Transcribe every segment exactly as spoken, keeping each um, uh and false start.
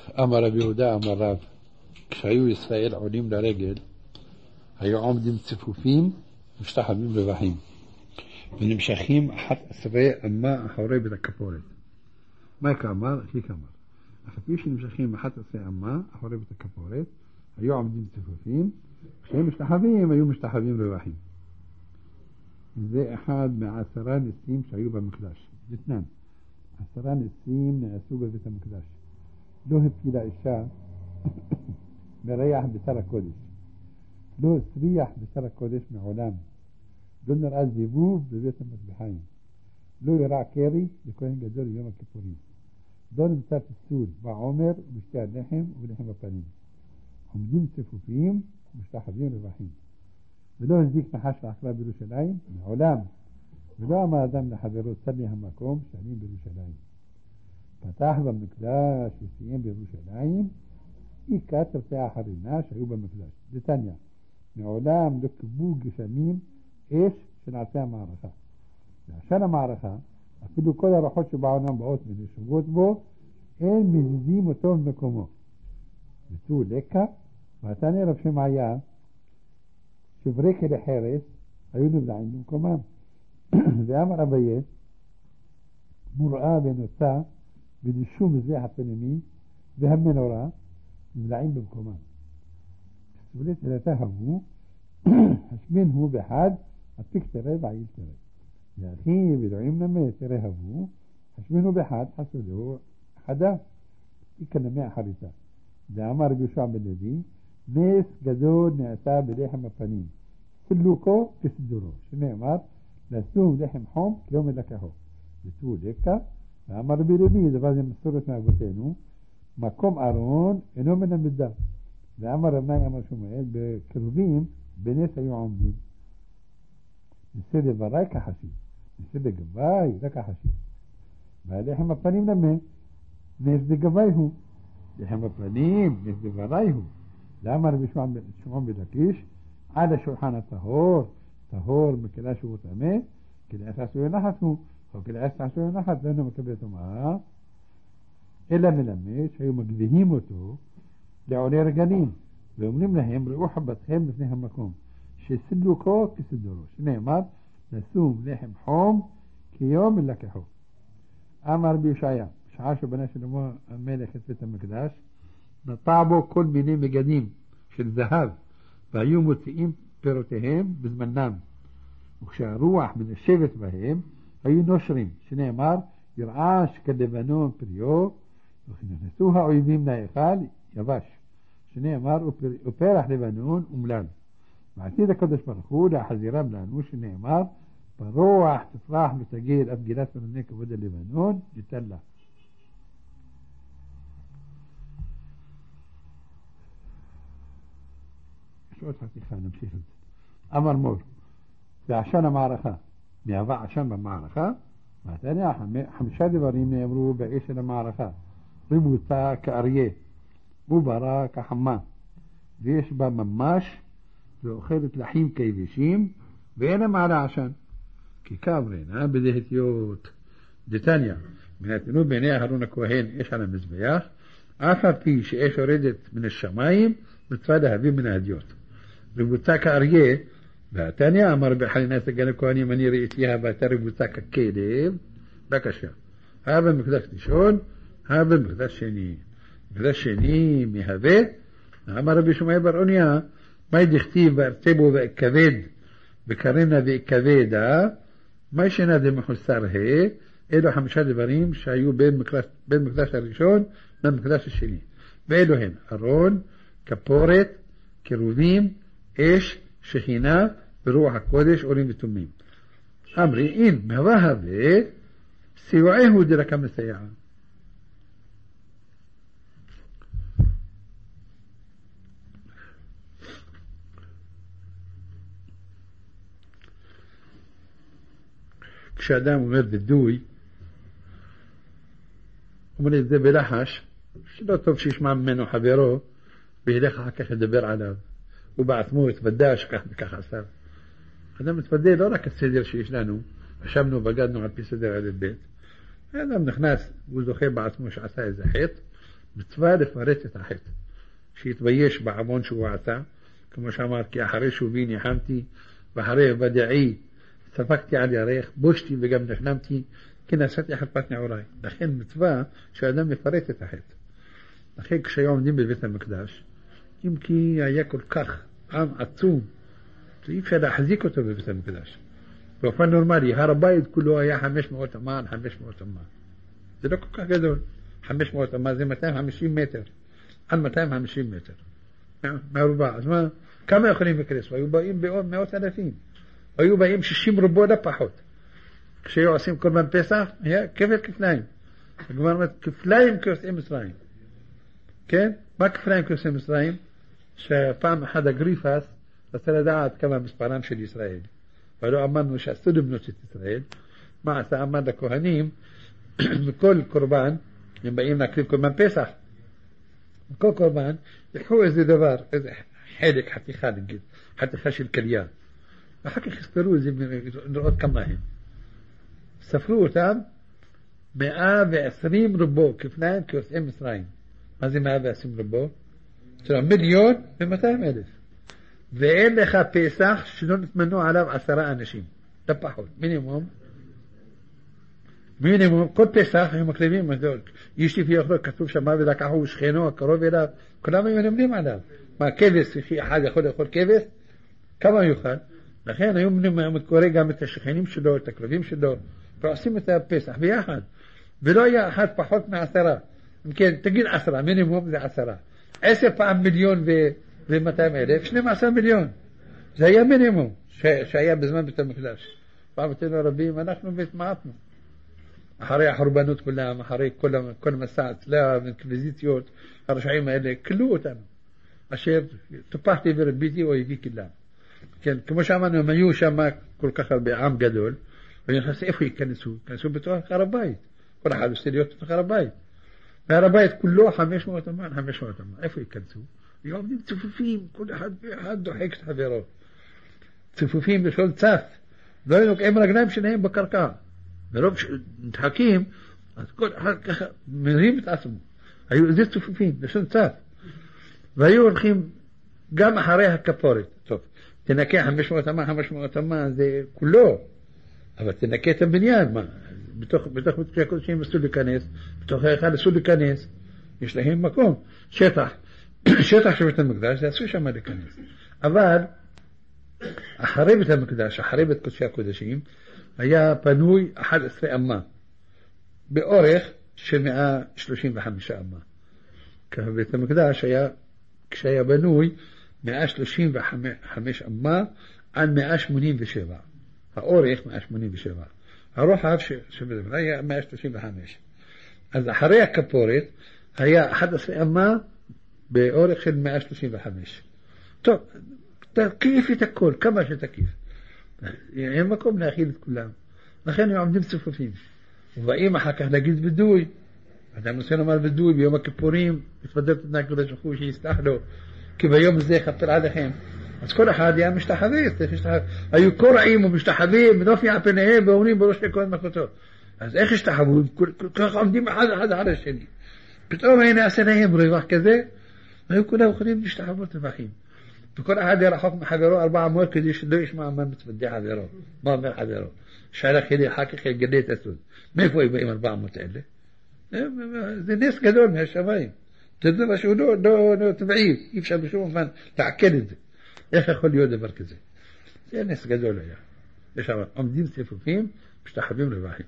אמר רבי יהודה אמר רב, כשהיו ישראל עולים לרגל, היו עומדים צפופים משתחווים רווחים, ונמשכים אחת עשרה אמה אחורי בית הכפורת. מה כאמר? הכי כאמר. אף פי שנמשכים אחת עשרה אמה אחורי בית הכפורת, היו עומדים צפופים, כשהם משתחווים היו משתחווים רווחים. זה אחד מעשרה ניסים שהיו במקדש. לתנן, עשרה ניסים נעשו בבית המקדש. לא הפקידה אישה מריח בשר הקודש. לא הסריח בשר הקודש מעולם. לא נראה זיבוב בבית המטבחיים. לא ירע קרי לכהן גדול יום הכיפורים. לא נמצא פסול בעומר ובשתי הלחם ובלחם בפנים. עומדים צפופים ומשתחווים רווחים. ולא הזיק נחש לעקרה בירושלים מעולם. ולא אמר אדם לחברו צר לי המקום שאני בירושלים. פתח במקדש וסיים בירושלים, עיקת תרצי האחרינה שהיו במקדש. דתניא, מעולם לא קיבלו גשמים אש של עצי המערכה. ועשן המערכה, אפילו כל הרוחות שבעולם באות ונשבות בו, אין מזיזים אותו במקומו. ותו לקה, ועתני רב שמעיה, שברי כלי חרס, היו נבלעים במקומם. ואמר אביה, מוראה ונוצה, ודישו מזבח הפנימי, והמנורה, נבלעים במקומם. סבלת אלתה הבו, השמין הוא בחד, הפיק תראה ועיל תראה. ואחי ודועים נמה תראה הבו, השמין הוא בחד, חסודו חדה, יקנמה אחריתה. ואמר רבי יהושע בן לוי, נס גדול נעשה בלחם הפנים, סלוקו כסדורו, שנאמר, נעשו לחם חום כיום לקחו. ותו לקה, ואמר רבי לוי, דבר זה מסורת מאבותינו, מקום ארון אינו מן המדע. ואמר רבי אמר שמואל, בקרובים בנס היו עומדים. נסה דברי כחשי, נסה דגבי רק כחשי. והלחם הפנים למה, נס דגבי הוא. לחם הפנים, נס דברי הוא. למה רבי שמעון בן לקיש, על השולחן הטהור, טהור מכלה שהוא טמא, כלעס עשוי נחת הוא, או כלעס עשוי נחת, ואינו מקבל טומאה, אלא מלמד שהיו מגביהים אותו לעולי רגלים, ואומרים להם, ראו חבתכם לפני המקום, שסלוקו כסדורו, שנאמר, נשום לחם חום כיום לקחו. אמר רבי ישעיה, שעה שבנה שלמה המלך את בית המקדש, נטע בו כל מיני מגדים של זהב, והיו מוציאים פירותיהם בזמנם, וכשהרוח מנשבת בהם היו נושרים, שנאמר ירעש כלבנון פריו, וכנכנסו האויבים להיכל יבש, שנאמר ופרח לבנון אומלל. בעתיד הקדוש ברוך הוא להחזירם לנו, שנאמר ברוח תפרח ותגיד אף גילת מנוני כבוד הלבנון ניתן לה. יש עוד חתיכה, נמשיך את זה. אמר מור, ועשן המערכה, מהווה עשן במערכה, ועתניא חמישה דברים נאמרו באש של המערכה, ריבוצה כאריה, וברא כחמה, ויש בה ממש, ואוכלת לחים כיבשים, ואין מעלה עשן. כי כאמרנה בדהתיות דתניא, ונתנו בעיני אהרון הכהן אש על המזבח, אף על פי שאש יורדת מן השמיים, מצווה להביא מן ההדיות. ריבוצה כאריה, והתניא אמר בחנינה סגן הכהנים, אני ראיתיה ואתה ריבוצה ככלב, בבקשה. היה במקדש ראשון, היה במקדש שני. מקדש שני מהווה, אמר רבי שמעיה בר אוניה, מה דכתיב וארצה בו ואכבד, וקרנה ואכבדה, מה ישנה דמחוסר ה', אלו חמישה דברים שהיו בין מקדש, בין מקדש הראשון למקדש השני. ואלו הם ארון, כפורת, קרובים, אש, שכינה, ברוח הקודש, אורים ותומים. אמרי, אין, מהווה הווה, סיועהו דרכה מסייעה. כשאדם אומר בדוי, אומר את זה בלחש, שלא טוב שישמע ממנו חברו, וילך אחר כך לדבר עליו. הוא בעצמו התוודע שכך וכך עשה. אדם מתוודע לא רק הסדר שיש לנו, חשבנו ובגדנו על פי סדר עד בית. האדם נכנס, הוא זוכה בעצמו שעשה איזה חטא, מצווה לפרט את החטא, שיתבייש בעוון שהוא עשה, כמו שאמר, כי אחרי שובי ניחמתי, ואחרי ודעי ספקתי על ירך, בושתי וגם נחנמתי, כי נשאתי חרפת נעוריי. לכן מצווה שהאדם מפרט את החטא. לכן כשהיו עומדים בבית המקדש, אם כי היה כל כך עם עצום, אי אפשר להחזיק אותו בבית המקדש. באופן נורמלי, הר הבית כולו היה חמש מאות אמה על חמש מאות אמה. זה לא כל כך גדול. חמש מאות אמה זה מאתיים וחמישים מטר. על מאתיים וחמישים מטר. מרובע. אז מה, כמה יכולים להיכנס? היו באים במאות אלפים. היו באים שישים רובו לפחות. כשהיו עושים קורבן פסח, היה כפל כפליים. הגמרא אומרת, כפליים כיוצאי מצרים. כן? מה כפליים כיוצאי מצרים? שפעם אחד אגריפס רצה לדעת כמה מספרם של ישראל. ולא אמרנו שאסור לבנות את ישראל. מה עשה? אמר לכהנים, בכל קורבן, הם באים להקריב קורבן פסח. בכל קורבן, יקחו איזה דבר, איזה חלק, חתיכה נגיד, חתיכה של קלייה. ואחר כך יספרו את זה, לראות כמה הם. ספרו אותם, מאה ועשרים רובו, כפליים כיוצאי מצרים. מה זה מאה ועשרים רובו? זאת אומרת, מיליון ומאתיים אלף. ואין לך פסח שלא נתמנו עליו עשרה אנשים. לא פחות, מינימום. מינימום, כל פסח הם מקריבים, יש לפי אוכלו, כתוב שמה ולקחו שכנו הקרוב אליו, כולם היו נמנים עליו. מה, כבש, אחד יכול לאכול כבש? כמה יוכל? לכן היו קורא גם את השכנים שלו, את הקרבים שלו, ועושים את הפסח ביחד. ולא היה אחד פחות מעשרה. אם כן, תגיד עשרה, מינימום זה עשרה. עשר פעם מיליון ומאתיים אלף, שנים עשר מיליון. זה היה מינימום שהיה בזמן בית המקדש. פעם אתנו רבים, אנחנו התמעטנו. אחרי החורבנות כולם, אחרי כל, כל מסע הצלע ואינקוויזיציות, הרשעים האלה כלו אותנו. אשר טופחתי ורביתי או הביא כלם. כן, כמו שאמרנו, הם היו שם כל כך הרבה עם גדול, ונכנס איפה ייכנסו? ייכנסו בתוך הר הבית. כל אחד עושה להיות בתוך הר הבית. והר הבית כולו חמש מאות אמה, חמש מאות אמה. איפה ייכנסו? היו עומדים צפופים, כל אחד ואחד דוחק את חברו. צפופים בשול צף. לא היו נוקעים רגליים שלהם בקרקע. מרוב שנדחקים, אז כל אחד ככה מרים את עצמו. היו זה צפופים, בשול צף. והיו הולכים גם אחרי הכפורת. טוב, תנקה חמש מאות אמה, חמש מאות אמה, זה כולו. אבל תנקה את הבניין, מה? בתוך, בתוך בית הקודשים אסור להיכנס, בתוך האחד אסור להיכנס. יש להם מקום, שטח. שטח של בית המקדש, זה אסור שם להיכנס. אבל, אחרי בית המקדש, אחרי בית קודשי הקודשים, היה פנוי אחת עשרה אמה, באורך של מאה שלושים וחמישה אמה. כי בית המקדש היה, כשהיה בנוי, מאה שלושים וחמש אמה על מאה שמונים ושבע. האורך מאה שמונים ושבע. הרוחב שבדבר היה מאה שלושים וחמש. אז אחרי הכפורת היה אחת עשרה אמה באורך של מאה שלושים וחמש. טוב, תקיף את הכל, כמה שתקיף. אין מקום להכיל את כולם. לכן הם עומדים צפופים. ובאים אחר כך להגיד בדוי. אדם רוצה לומר בדוי ביום הכיפורים, מתוודות את הקדוש ברוך הוא שיסלח לו, כי ביום הזה יכפר עליכם. אז כל אחד היה משתחווה, היו קוראים ומשתחווים, מנופי על פניהם ואומרים בראש כל מלכותו. אז איך השתחוו? ככה עומדים אחד אחד על השני. פתאום הנה עשה להם רווח כזה, והיו כולם יכולים להשתחוות רווחים. וכל אחד היה רחוק מחברו ארבע מאות כדי שלא ישמע מה מתוודה חברו, מה אומר חברו. שהלך ידי אחר כך יגלה את הסוד. מאיפה באים ארבע מאות אלה? זה נס גדול מהשמיים. זה דבר שהוא לא, לא, לא טבעי, אי אפשר בשום אופן לעכל את זה. איך יכול להיות דבר כזה? זה נס גדול היה. יש שם עומדים צפופים, משתחווים רווחים.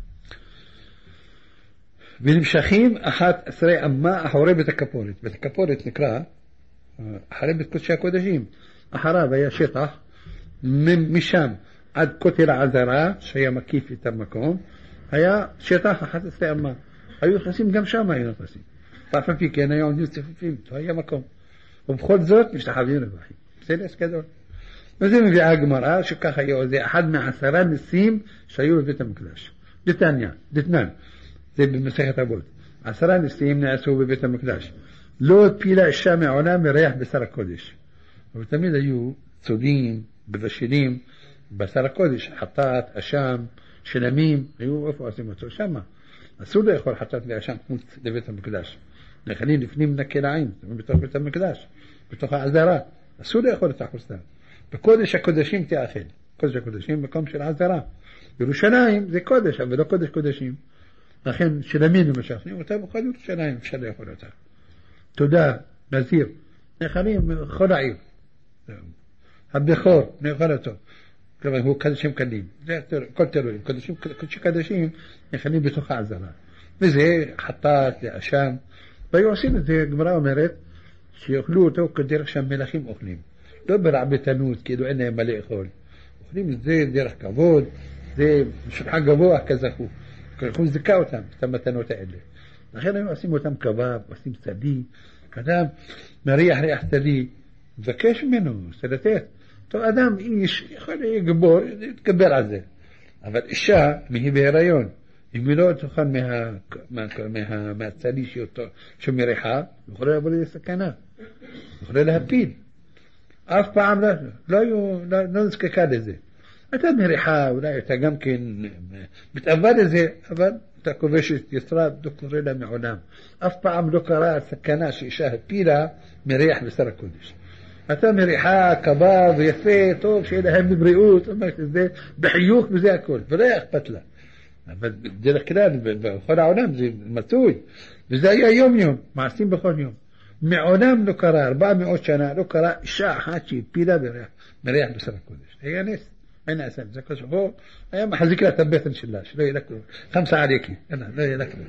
ונמשכים אחת עשרה אמה אחרי בית הכפורת. בית הכפורת נקרא אחרי בית קודשי הקודשים. אחריו היה שטח, משם עד כותל העזרה, שהיה מקיף את המקום, היה שטח אחת עשרה אמה. היו נכנסים גם שם, היו נכנסים. ואף על פי כן היו עומדים צפופים, לא היה מקום. ובכל זאת משתחווים רווחים. זה נס גדול. וזה מביאה הגמרא שככה היה, זה אחד מעשרה ניסים שהיו בבית המקדש. דתניא, דתנן, זה במסכת אבות. עשרה ניסים נעשו בבית המקדש. לא הפילה אישה מעולם מריח בשר הקודש. אבל תמיד היו צודים, בבשלים, בשר הקודש, חטאת, אשם, שלמים, היו איפה עושים אותו? שמה. אסור לאכול חטאת ואשם חוץ לבית המקדש. נאכלים לפנים מן הכלאיים, בתוך בית המקדש, בתוך העזרה. אסור לאכול את החוסטן. בקודש הקודשים תאכל. קודש הקודשים מקום של עזרה. ירושלים זה קודש, אבל לא קודש קודשים. לכן שלמים למשל, אותה בכל ירושלים אפשר לאכול אותה. תודה, נזיר. נאכלים כל העיר. הבכור, נאכל אותו. כלומר, הוא קדשים קדים. זה כל תלוי. קדשים קדשים נאכלים בתוך העזרה. וזה חטאת, לאשם. והיו עושים את זה, הגמרא אומרת, שיאכלו אותו כדרך שהמלכים אוכלים. לא ברעבתנות, כאילו אין להם מה לאכול. אוכלים את זה דרך כבוד, זה שולחן גבוה כזכו. כלומר, זיקה אותם, את המתנות האלה. לכן היו עושים אותם קבב, עושים צדי, אדם מריח ריח צדי, מבקש ממנו, זה לתת. טוב, אדם, איש, יכול להיות גבור, יתגבר על זה. אבל אישה, מהיא בהיריון, אם היא לא תאכל מה, מה, מה, מהצדי שמריחה, יכולה לבוא לידי סכנה, יכולה להפיל. אף פעם לא, לא, לא, לא נזקקה לזה. אתה מריחה, אולי אתה גם כן מתאבד לזה, אבל אתה כובש את יצרה, לא קורא לה מעולם. אף פעם לא קרה סכנה שאישה הפילה מריח בשר הקודש. אתה מריחה, קבב, ויפה, טוב, שיהיה להם בבריאות, אומרת זה בחיוך וזה הכל, ולא היה אכפת לה. אבל בדרך כלל, בכל העולם זה מצוי, וזה היה יום יום, מעשים בכל יום. מעולם לא קרה, ארבע מאות שנה, לא קרה אישה אחת שהפילה מריח בשר הקודש. היה נס. אין אסם, זה כל שבוע, היה מחזיק לה את הבטן שלה, שלא יהיה לקרוא, חמסה עלייקי, לא יהיה לקרוא.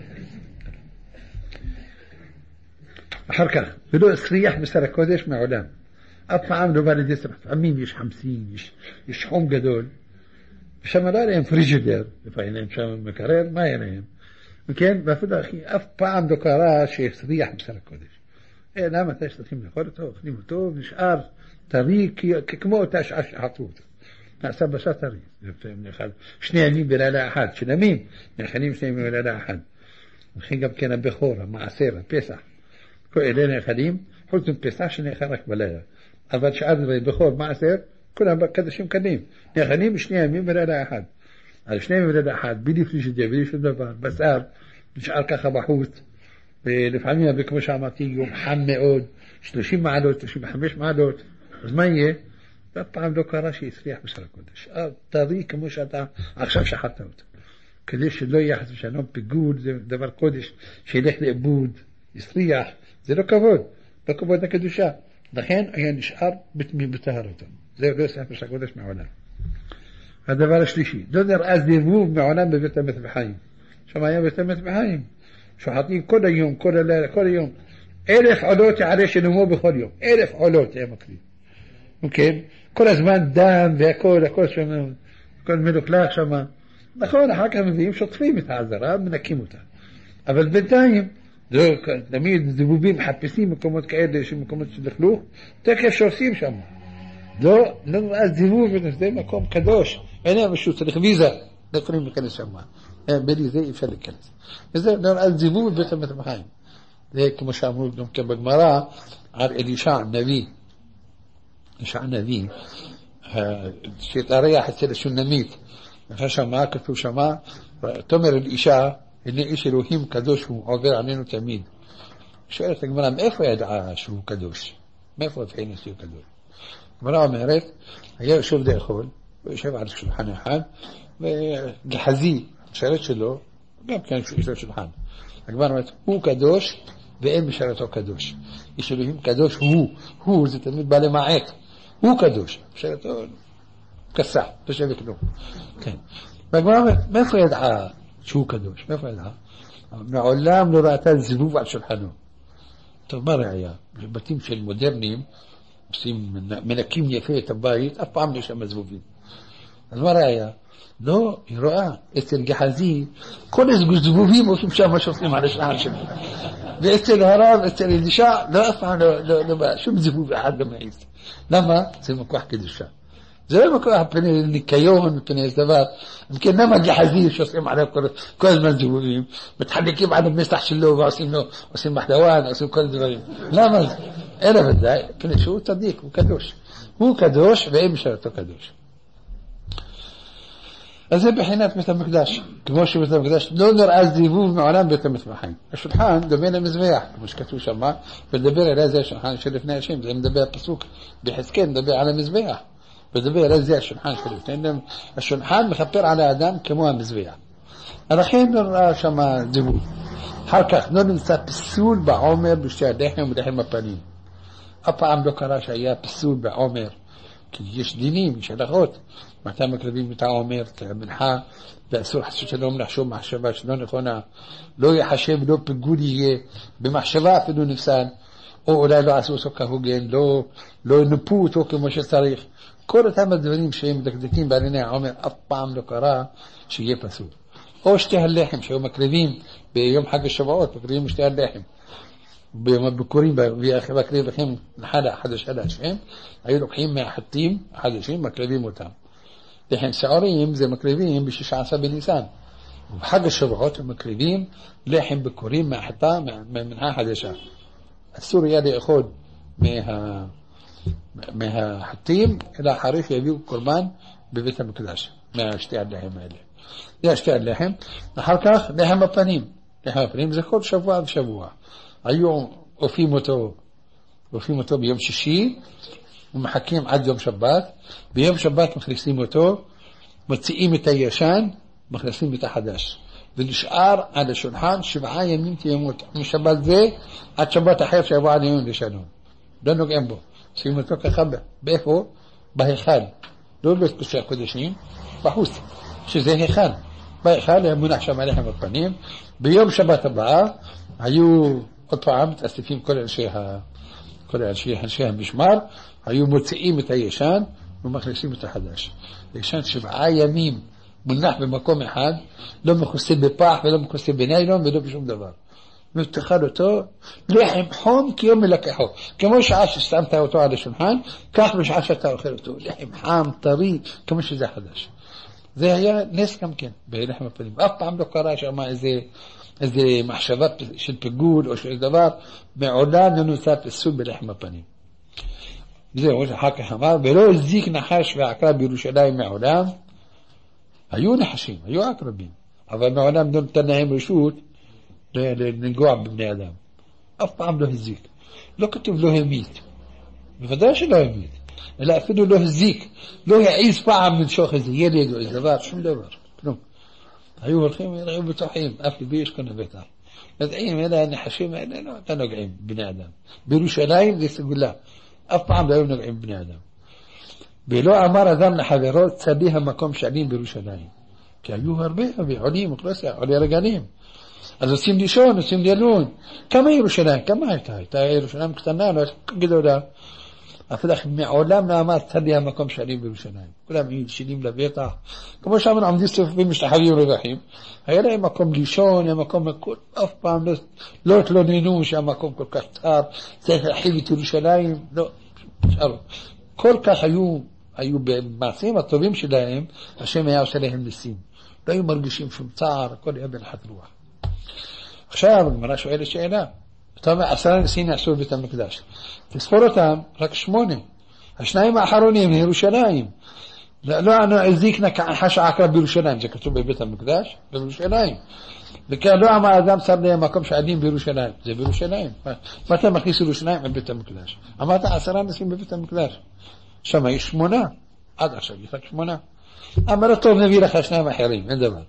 אחר כך, ולא סריח בשר הקודש מעולם. אף פעם לא בא לידי סרח, פעמים יש חמסין, יש, יש חום גדול, ושם לא היה להם פריג'ידר, לפעמים להם שם מקרר, מה היה להם? וכן, ואפילו אחי, אף פעם לא קרה שסריח בשר הקודש. אה, למה אתה שצריכים לאכול אותו, אוכלים אותו, נשאר טרי, כמו אותה שעה שחטו אותו. נעשה בשר טרי, שני ימים בלילה אחד, שנמים, נאכלים שני ימים בלילה אחד. וכן גם כן הבכור, המעשר, הפסח. כל אלה נאכלים, חוץ מפסח שנאכל רק בלילה. אבל שאר דברים, בכור, מעשר, כולם קדשים קדים. נאכלים שני ימים בלילה אחד. על שני ימים בלילה אחד, בלי פריג'ידר, בלי שום דבר, בשר, נשאר ככה בחוץ. ולפעמים, כמו שאמרתי, יום חם מאוד, שלושים מעלות, שלושים וחמש מעלות. אז מה יהיה? ואף פעם לא קרה שיסריח בשר הקודש. טרי כמו שאתה עכשיו שחטת אותו. כדי שלא יהיה חס ושלום פיגוד, זה דבר קודש שילך לאיבוד, יסריח, זה לא כבוד, לא כבוד לקדושה. לכן היה נשאר בטהרתו. זה לא יסריח בשר הקודש מעולם. הדבר השלישי, לא נראה זיבוב מעולם בבית המטבחיים. שם היה בית המטבחיים. שוחטים כל היום, כל הלילה, כל היום. אלף עולות יעלה שנומו בכל יום. אלף עולות היה מקריב. אוקיי? כל הזמן דם והכל, הכל שם, הכל מלוכלך שם. נכון, אחר כך מביאים, שוטפים את העזרה, מנקים אותה. אבל בינתיים, תמיד זבובים מחפשים מקומות כאלה, מקומות של לכלוך, תקף שעושים שם. לא, לא, אז זבוב, זה מקום קדוש. אין להם משהו, צריך ויזה, לא יכולים להיכנס שם. בלי זה אי אפשר להיכנס. וזה, אז זבוב בבית המטבחיים. זה כמו שאמרו גם כן בגמרא, על אלישע הנביא. אלישע הנביא, שהתארח אצל השונמית. אחרי שמה, כתוב שמה, תאמר אלישע, הנה איש אלוהים קדוש, הוא עובר עלינו תמיד. שואלת הגמרא, מאיפה ידעה שהוא קדוש? מאיפה הבחינה שהוא קדוש? הגמרא אומרת, היה יושב לאכול, הוא יושב על שולחן אחד, וגחזי, השרת שלו, גם כן יושב שולחן. הגמרא אומרת, הוא קדוש, ואין משרתו קדוש. איש אלוהים קדוש הוא, הוא זה תמיד בא למעט, הוא קדוש, משרתו כסה, לא שווה כלום. כן. והגמרא אומרת, מאיפה ידעה שהוא קדוש? מאיפה ידעה? מעולם לא ראתה זבוב על שולחנו. טוב, מה ראיה? בתים של מודרניים, עושים, מנקים יפה את הבית, אף פעם יש שם זבובים. אז מה ראיה? לא, היא רואה, אצל גחזי, כל הזבובים עושים שם שופטים על השולחן שלו. ואצל הרב, אצל אלישע, לא אף פעם לא בא, שום זבוב אחד לא מעיז. למה? זה מכוח קדושה. זה לא מכוח פני ניקיון, פני איזה דבר. מכן למה גחזי שעושים עליו כל הזמן זבובים, מתחלקים על המסח שלו ועושים לו, עושים מחדוון, עושים כל דברים. למה זה? אלא ודאי, פני שהוא צדיק, הוא קדוש. הוא קדוש ואין משרתו קדוש. אז זה בחינת בית המקדש. כמו שבית המקדש לא נראה זיבוב מעולם בית המטבחיים. השולחן דומה למזבח, כמו שכתוב שם, ולדבר על זה השולחן שלפני השם, זה מדבר פסוק בחזקאל, מדבר על המזבח. ולדבר על זה השולחן שלפני, השולחן מכפר על האדם כמו המזבח. לכן נראה שם זיבוב. אחר כך לא נמצא פסול בעומר בשתי הלחם ולחם הפנים. אף פעם לא קרה שהיה פסול בעומר, כי יש דינים, יש הלכות. מתי מקרבים את העומר, את המנחה, ואסור חסות שלום לחשוב מחשבה שלא נכונה. לא יחשב, לא פיגול יהיה, במחשבה אפילו נפסל, או אולי לא עשו אותו כהוגן, לא, לא נפו אותו כמו שצריך. כל אותם הדברים שהם מדקדקים בענייני העומר, אף פעם לא קרה שיהיה פסול. או שתי הלחם שהיו מקריבים ביום חג השבועות, מקריבים שתי הלחם. בביקורים מקריבים לכם נחלה חדשה להשם, היו לוקחים מהחטים החדשים, מקריבים אותם. לחם שעורים זה מקריבים ב-שישה עשר בניסן. ובחג השבועות הם מקריבים לחם ביקורים מהחטה, מהמנחה חדשה. אסור היה לאכול מה... מהחטים, אלא אחרי שיביאו קורבן בבית המקדש, מהשתי הלחם האלה. זה השתי הלחם. אחר כך לחם הפנים. לחם הפנים זה כל שבוע ושבוע. היו אופים אותו, אופים אותו ביום שישי, ומחכים עד יום שבת. ביום שבת מכניסים אותו, מוציאים את הישן, מכניסים את החדש. ונשאר על השולחן שבעה ימים תימות. משבת זה עד שבת אחר שיבוא עד יום לשלום. לא נוגעים בו. שים אותו ככה באיפה? בהיכל. לא בקודשי הקודשים, בחוץ. שזה היכל. בהיכל היה מונח שם עליהם בפנים. ביום שבת הבאה היו עוד פעם מתאספים כל אנשי, ה... כל אנשי, אנשי המשמר, היו מוציאים את הישן ומכניסים את החדש. הישן שבעה ימים מונח במקום אחד, לא מכוסה בפח ולא מכוסה בניילון ולא בשום דבר. ותאכל אותו לחם חום כיום מלקחו. כמו שעה ששמת אותו על השולחן, כך בשעה שאתה אוכל אותו. לחם חם, טרי, כמו שזה חדש. זה היה נס גם כן, בלחם הפנים. אף פעם לא קרה שמה איזה, איזה מחשבה של פיגול או של דבר, מעולם לא נוצר פסול בלחם הפנים. זהו, אחר כך אמר, ולא הזיק נחש ועקרב בירושלים מעולם. היו נחשים, היו עקרבים, אבל מעולם לא נתן להם רשות לנגוע בבני אדם. אף פעם לא הזיק. לא כתוב לא המית. בוודאי שלא המית. אלא אפילו לא הזיק. לא העיז פעם לנשוך איזה ילד או איזה דבר, שום דבר. כלום. היו הולכים, היו בטוחים. אף לבי יש כאן בטח. יודעים, אלה הנחשים האלה, לא, אתה נוגעים בני אדם. בירושלים זה סגולה. אף פעם לא היו נוגעים בני אדם. ולא אמר אדם לחברו, צדי המקום שעלים בירושלים. כי היו הרבה, הרבה עולים, אוכלוסיה, עולי רגלים. אז עושים לישון, עושים לילון. כמה ירושלים? כמה הייתה? הייתה ירושלים קטנה, לא גדולה. אפילו מעולם לא אמר צדי המקום שעלים בירושלים. כולם היו שילים לבטח. כמו שאמרנו, עמדים סופים משתחווים רווחים. היה להם מקום לישון, היה מקום מקום, אף פעם לא, לא התלוננו שהמקום כל כך צר, צריך להחיל את ירושלים. לא, שאר. כל כך היו, היו במעשים הטובים שלהם, השם היה עושה להם ניסים. לא היו מרגישים שום צער, הכל היה בנחת רוח. עכשיו, הגמרא שואלת שאלה. אתה אומר, עשרה ניסים נעשו בבית המקדש. תספור אותם, רק שמונה. השניים האחרונים, ירושלים. לא הזיק נחש עקרב בירושלים, זה כתוב בבית המקדש, בירושלים. וכן לא אמר אדם שם להם מקום שעדים בירושלים, זה בירושלים. מה אתה מכניס ירושלים בבית המקדש? אמרת עשרה ניסים בבית המקדש. שם יש שמונה, עד עכשיו יש רק שמונה. אמר טוב, נביא לך שניים אחרים, אין דבר.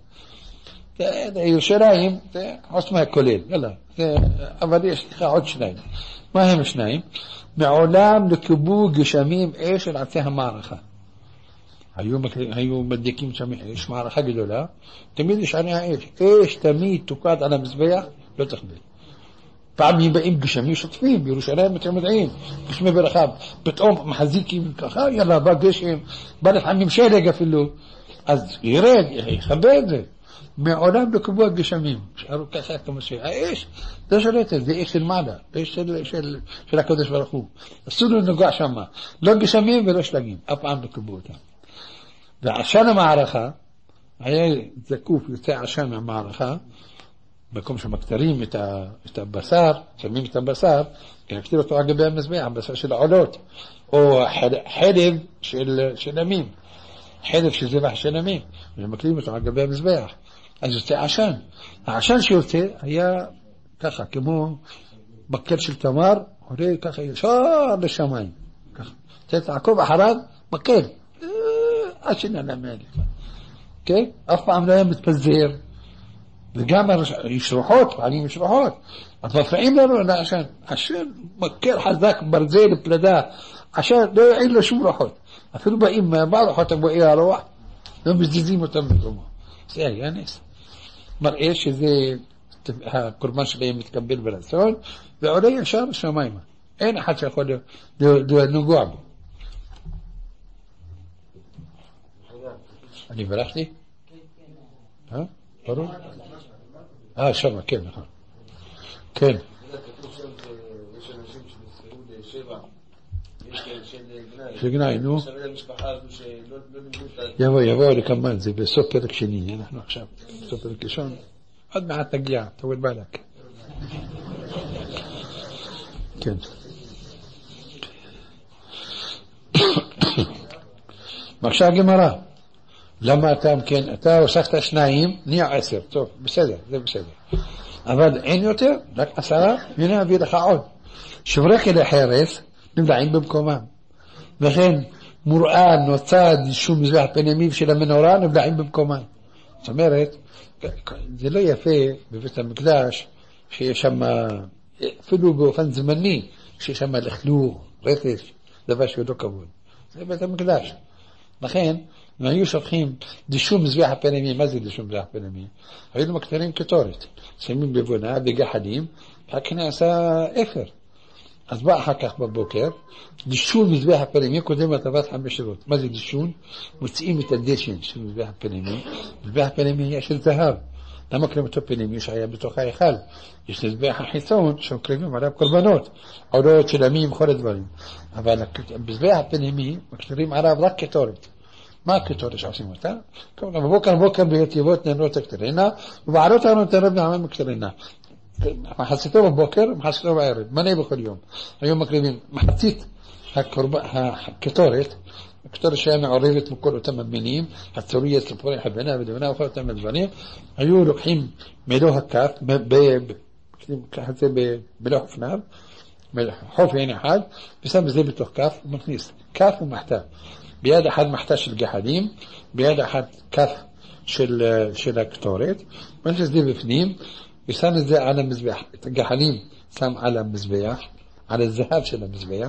ירושלים זה עוצמה כולל, אבל יש לך עוד שניים. מה הם השניים? מעולם נקבו גשמים אש על עצי המערכה. היו, היו מדליקים שם אש, מערכה גדולה, תמיד יש עליה אש. אש תמיד תוקד על המזבח, לא תכבה. פעמים באים גשמים שוטפים, בירושלים אתם יודעים, גשמי ברכה, פתאום מחזיקים ככה, יאללה, בא גשם, בא לפעמים שלג אפילו, אז ירד, יכבה את זה. מעולם בקבוע גשמים, שערו ככה כמו שהאש, זה שלטת, זה אש של מעלה, אש של, של, של הקדוש ברוך הוא. אסור לו נגוע שמה, לא גשמים ולא שלגים, אף פעם בקבוע אותם. ועשן המערכה, היה זקוף, יוצא עשן מהמערכה, מקום שמקטרים את, ה, את הבשר, שמים את הבשר, כי נקטיר אותו על גבי המזבח, הבשר של העולות, או חלב של, של עמים. חלק של זבח של ימים, ומקריבים אותו על גבי המזבח. אז יוצא עשן. העשן שיוצא היה ככה, כמו מקל של תמר, עולה ככה ישר לשמיים. ככה. תעקוב אחריו, מקל. עד שנעלם. כן? אף פעם לא היה מתפזר. וגם יש רוחות, פעמים יש רוחות. אז מפריעים לנו לעשן. עשן מקל חזק, ברזל, פלדה. עשן לא יעיל לו שום רוחות. אפילו באים מהבא רוחות הבואי הרוח, לא מזיזים אותם במקומו. זה היה נס. מראה שזה, הקורבן שלהם מתקבל ברצון, ועולה ישר לשמיים. אין אחד שיכול לנגוע בו. אני בלחתי? כן, כן. ברור? אה, שמה, כן, נכון. כן. יש אנשים שנזכרו לשבע, יש כאלה של גנאי. של גנאי, נו. המשפחה הזו שלא נמדו את ה... יבוא, יבוא לכמה, זה בסוף פרק שני, אנחנו עכשיו, בסוף פרק ראשון. עוד מעט תגיע, תוריד בעלק. כן. עכשיו הגמרא. למה אתה, כן, אתה הוספת שניים, נהיה עשר, טוב, בסדר, זה בסדר. אבל אין יותר, רק עשרה, הנה אביא לך עוד. שברי כלי חרס נמדעים במקומם. וכן, מוראה, נוצד, שום מזבח פנימיו של המנורה, נמדעים במקומם. זאת אומרת, זה לא יפה בבית המקדש, שיש שם, אפילו באופן זמני, שיש שם לכלוך, רטש, דבר שלא כבוד. זה בית המקדש. לכן, אם היו שופכים דישום מזבח הפנימי, מה זה דישום מזבח הפנימי? היו מקטרים קטורת, שמים בבונה, בגחלים, רק נעשה אפר. אז בא אחר כך בבוקר, דישון מזבח הפנימי, קודם לטבת חמש שעות. מה זה דישון? מוצאים את הדשן של מזבח הפנימי. מזבח הפנימי היה של זהב. למה קוראים אותו פנימי? שהיה בתוך ההיכל. יש מזבח החיצון שמקריבים עליו קורבנות, עולות של עמים, כל הדברים. אבל מזבח הפנימי מקטרים עליו רק קטורת. מה הקטורת שעושים אותה? בבוקר בוקר ביתיבות ננות הקטרינה, ובעלות ננות הרב נעמם הקטרינה. מחציתו בבוקר, מחציתו בערב, מנה בכל יום. היום מקריבים מחצית הקטורת, הקטורת שהיה מעורבת מכל אותם המינים, הצוריה, ספורי, חבנה ודבנה וכל אותם הדברים, היו לוקחים מלוא הכף, ככה זה בלוח אופנר, חוף עין אחד, ושם בזה בתוך כף, ומכניס כף ומחתה. ביד אחד מחתה של גחלים, ביד אחד כף של, של הקטורת, מכניס את זה בפנים, ושם את זה על המזבח. את הגחלים שם על המזבח, על הזהב של המזבח,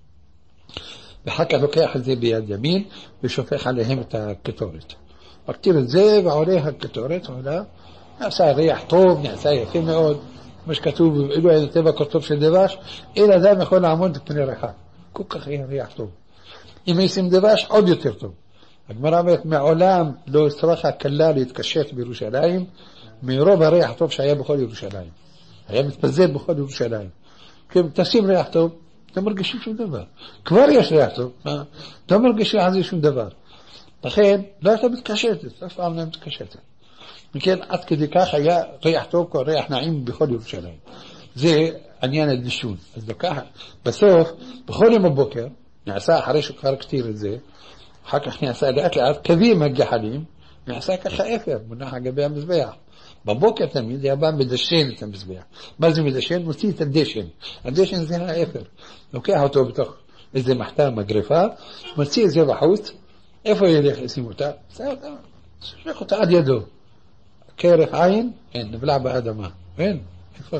ואחר כך לוקח את זה ביד ימין, ושופך עליהם את הקטורת. מקטיר את זה, ועולה הקטורת, עולה, נעשה ריח טוב, נעשה יפה מאוד, כמו שכתוב, אילו היה טבע כתוב של דבש, אין אדם יכול לעמוד בפני רחב. כל כך יהיה ריח טוב. אם ישים דבש, עוד יותר טוב. הגמרא אומרת, מעולם לא הצליחה כלה להתקשט בירושלים, מרוב הריח טוב שהיה בכל ירושלים. היה מתפזר בכל ירושלים. כי תשים ריח טוב, לא מרגישים שום דבר. כבר יש ריח טוב, לא מרגישים על זה שום דבר. לכן, לא הייתה מתקשטת, אף פעם לא מתקשטת. מכן, עד כדי כך היה ריח טוב, כל ריח נעים בכל ירושלים. זה עניין הדישון. אז לכך, בסוף, בכל יום הבוקר, נעשה אחרי שכבר כתיר את זה, אחר כך נעשה לאט לאט, קווים הגחלים, נעשה ככה אפר, מונח על גבי המזבח. בבוקר תמיד היה בא מדשן את המזבח. מה זה מדשן? מוציא את הדשן. הדשן זה האפר. לוקח אותו בתוך איזה מחתה מגרפה, מוציא את זה בחוץ, איפה ילך לשים אותה? זה אותה, שולח אותה עד ידו. כרך עין, אין, נבלע באדמה. אין, איפה?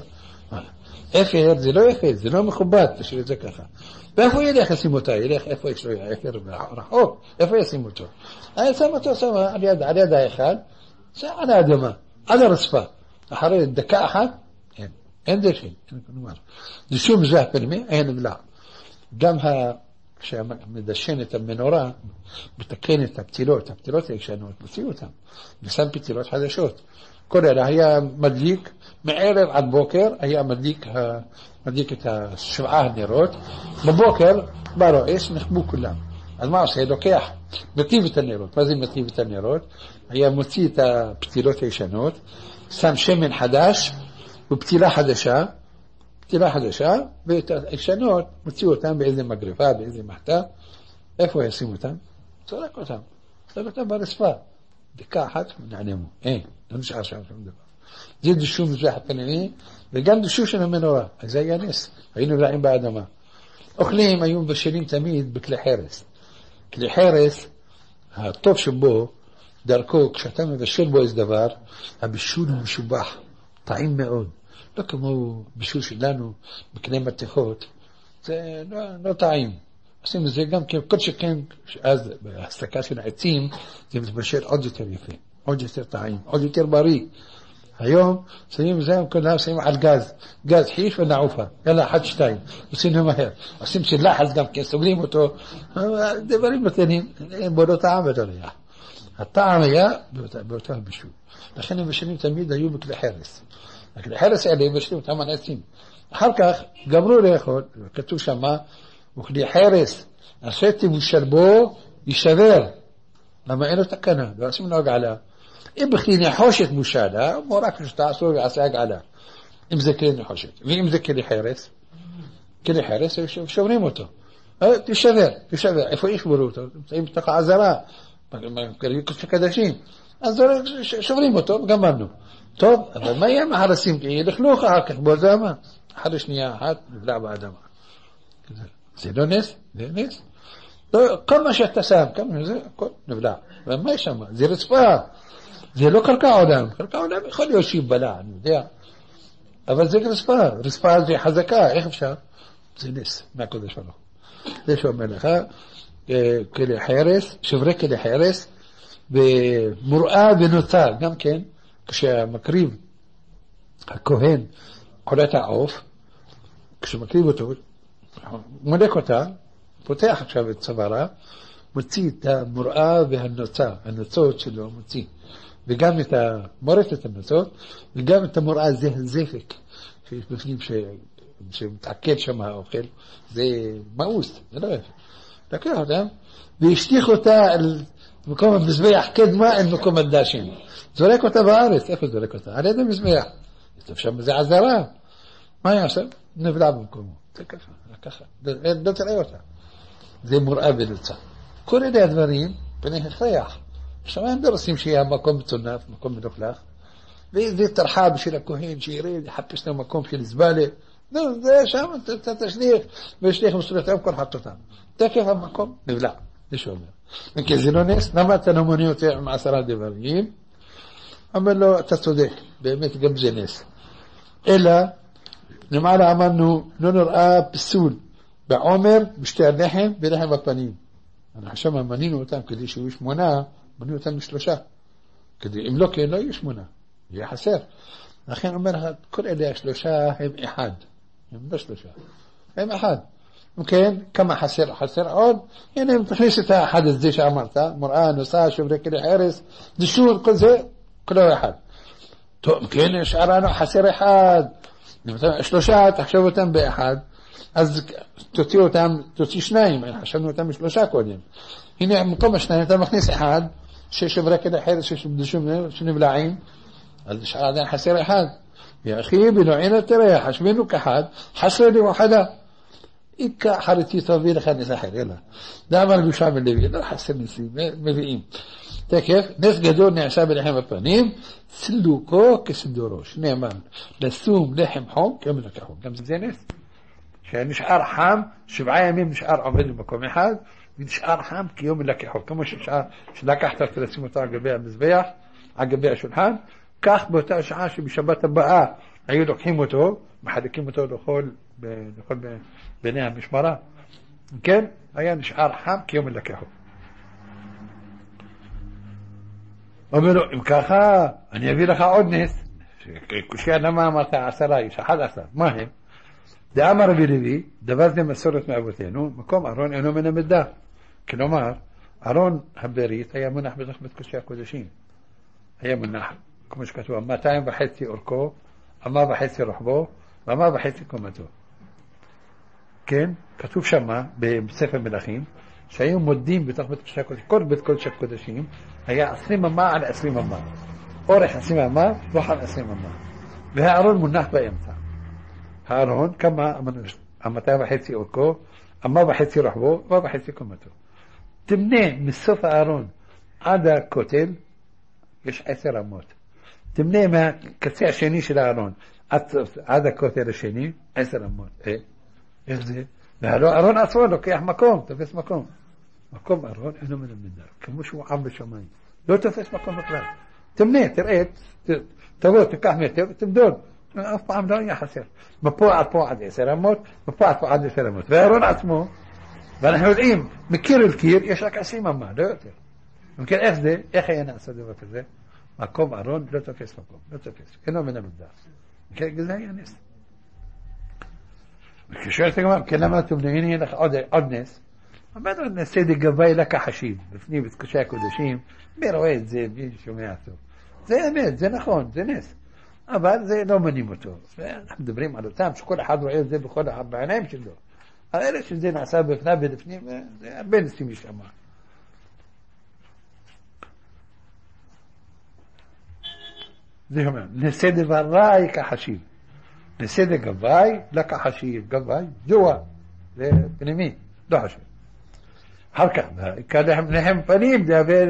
אפר זה לא יפה, זה לא מכובד, תשאיר את זה ככה. ואיפה ילך לשים אותה? ילך איפה יש לו אפר רחוק, איפה ישים אותו? אני שם אותו, שם על יד, על יד האחד, זה על האדמה. עד הרצפה, אחרי דקה אחת, אין, אין דשן, אין כלומר. זה שום מזבח פנימי, אין נבלע. גם כשמדשן את המנורה, מתקן את הפתילות, הפתילות הישנות, מוציא אותן, ושם פתילות חדשות. כל אלה היה מדליק, מערב עד בוקר, היה מדליק, מדליק את השבעה הנרות, בבוקר, בא לו אש, נחבו כולם. אז מה עושה? לוקח, מטיב את הנרות. מה זה מטיב את הנרות? היה מוציא את הפתילות הישנות, שם שמן חדש ופתילה חדשה, פתילה חדשה, ואת הישנות מוציא אותם באיזה מגרפה, באיזה מחתה. איפה ישים אותם? צורק אותם. قال له برصفة دكا حد نعلمه إيه مش عارف شو ده زيد الشو مزاح التنين بجنب الشو شنو من وراه زي ناس هينو راعين بعد ما أخليهم أيوم بشرين تميد بكل حارس كل حارس هالطوب شبوه داركوك شتم بشربو إزدبار هبشون مشباح طعيم مئون لكن هو بشوش لانه بكلمة تخوت لا طعيم اسم زي قام كيف كل شيء كان از استكاسين عتيم زي بشير عودي تريفي عودي تر طعيم عودي تر بريء اليوم سيم زي كلها سيم على الغاز غاز حيش ولا عوفة يلا حد شتاي وسينه مهر اسم سلاح الدم كيف سبليمو تو ده بريء مثلين بدو طعم بدريا الطعم يا بوتاه بشو لكن بشرين تميد ايوب كل حارس لكن الحارس عليه بشرين ثمان عتيم حركة قبروا لي ياخد كتو شما وكلي حارس أسيتي مشربو يشذر لما إنه تكنا بس من أوج على إبخيني حوشة مشادة مراكش تعصور عساق على إمزكيني حوشة في إمزكيني حارس كلي حارس شو نيمته أه تشذر تشذر إفو إيش بروته تقع عزراء ما كريكش كداشين عزراء شو نيمته جمانو طب ما يعمل حرسين كي يدخلوه هاك بوزامة حرش نياحات لعب آدم زي دو ناس زي ناس كم شيء تسام كم زي نبلع ما يسمى زي رسفا زي لو كركا آدم كركا آدم خليه يشيب بلاع ده أول زي رسفا رسفا زي حزكا إيه خفشة زي ناس ما كذا شلون ليش هو منها كل حارس شفرة كل حارس بمرآة بنوتا كم كان كشة مكريب الكوهين قلت عوف كشة مكريب وتقول ملكوتا فتح شابت صبرا متي تا مرآة بهالنوتا النوتوت شلو متي بقام تا مرتة النوتوت بقام تا مرآة زي زيفك في بفنيم شيء شيء متأكد شمها أو خير زي ماوس لا لكن هذا بيشتيخوا تا المكومة بزبيح كد ما المكومة الداشين زوليكوتا بارس اخذ زوليكوتا على ده بزبيح يتفشم زي عزران ما يحسب نبلع بمكومة تكفى كخ ده تلاقيوتا زي مرآة بلوتا كل ده دمرين بنيه خياح شمان درس يمشي مكوم بتناف مكوم بالأفلاخ زي زي الترحاب شيل كوهين شيرين يحبسنا مكوم في الزبالة ده ده شام انت تشليخ بيشليخ مسؤولية أبكر حطتها ده كيف مكوم نبلع ليش هو من كزينونيس نما تنمونيوتي مع سراد دمرين عمل له تصديق بمثل قبزينيس إلا نمعنا عملنا ننرآ بالسول بعمر مشتاق لحم بلحم الطنين أنا حشام منين وتام كده شو يش منا منين وتام مش لشا كده إملوك لا يش منا يا حسير أخيرا عمرها كل اللي يش لشا هم إحاد هم مش لشا هم إحاد ممكن كما حسير حسير عود يعني متخليشتها أحد الزيش عمرتها مرآة نساء شبري كده حارس دشور كل زي كله واحد ممكن يشعر أنا حسير إحاد مثلا شلوشات تحشبوا تم بأحد از تطيو تم تطيش نايم يعني عشان تم شلوشا كونين هنا مقام شنايم تم مخنيس أحد شيء شبرا كده حير شيء بدو شو شنو بلاعين الشعر هذا حسير أحد يا أخي بنوعين تريح حش منه كحد حسر لي وحدا إكا حرتي طويلة خلني ساحر يلا دائما بيشام اللي بيه لا حسر نسي ما فيهم تكيف ناس قدرني عشان لحم الطنين سلوكو كسندوروش نعمان لسوم لحم حوم كم لك حوم كم زي ناس عشان مش أرحم شبعايا مين مش أرحم بدي مكوم حد مش أرحم كيوم لك حوم كم مش مش مش لك أحتر ثلاثين متر جبيع مزبيح عجبيع شو الحال كاخ بتاعش عاش بشبات بقى عيودك كيموتو ما حد كيموتو دخول دخول بينها مش مرة كان هي مش أرحم كيوم لك حوم أمرو إمكاخا أن يبي لك عودنس كشيء أنا ما مرت عسراي شحال عسر ما هي ده أمر بيربي ده بزن مسورة معبوتينه مكم أرون إنه من المدة كلامار أرون هبريت هي منح بزخمة كشيء كودشين هي منح كمش كتوا ما تعين بحثي أركو أما بحثي رحبو وما بحثي كمتو كان كتوب شما بسفر ملاخيم شيء مدين بتخبط كشيء كودشين قرب كل شيء كودشين هي أسلم ما على أسلم ما أورح أسلم ما روح على أسلم ما بها أرون منح بإمتى هارون كما أما تابع حيثي أوكو أما بحيثي رحبو ما بحيثي كمتو تمنين من الصفة هارون עד הכותל יש עשר אמות. תמנה מהקצה השני של הארון עד, עד הכותל השני, עשר אמות. אה? איך זה? והארון עצמו לוקח מקום, תופס מקום. מקום ארון אינו מן המדבר, כמו שהוא עם בשמיים. לא תופס מקום בכלל. תמנה, תראה, ת, תבוא, תיקח מטר ותמדוד. אף פעם לא יהיה חסר. מפה עד פה עד עשר אמות, מפה עד פה עד עשר אמות. והארון עצמו, ואנחנו יודעים, מקיר אל קיר יש רק עשרים אמה, לא יותר. מכן איך זה? איך היה נעשה דבר כזה? מקום ארון לא תופס מקום, לא תופס. אינו מן המדבר. מכן זה היה נס. וכשואלת הגמרא, כן למה אתם הנה יהיה לך עוד, עוד נס? אמרנו נעשה דגבי לקה חשיב, בפנים בקודשי הקודשים, מי רואה את זה, מי שומע טוב. זה אמת, זה נכון, זה נס. אבל זה לא מנים אותו. אנחנו מדברים על אותם, שכל אחד רואה את זה בכל אחד בעיניים שלו. על אלה שזה נעשה בפניו ולפנים, זה הרבה נסים ישמע. זה אומר, נעשה דברי כחשיב. נעשה דגבי לקה חשיב, גבי, ג'ואה, זה פנימי, לא חשוב. אחר כך, להם פנים,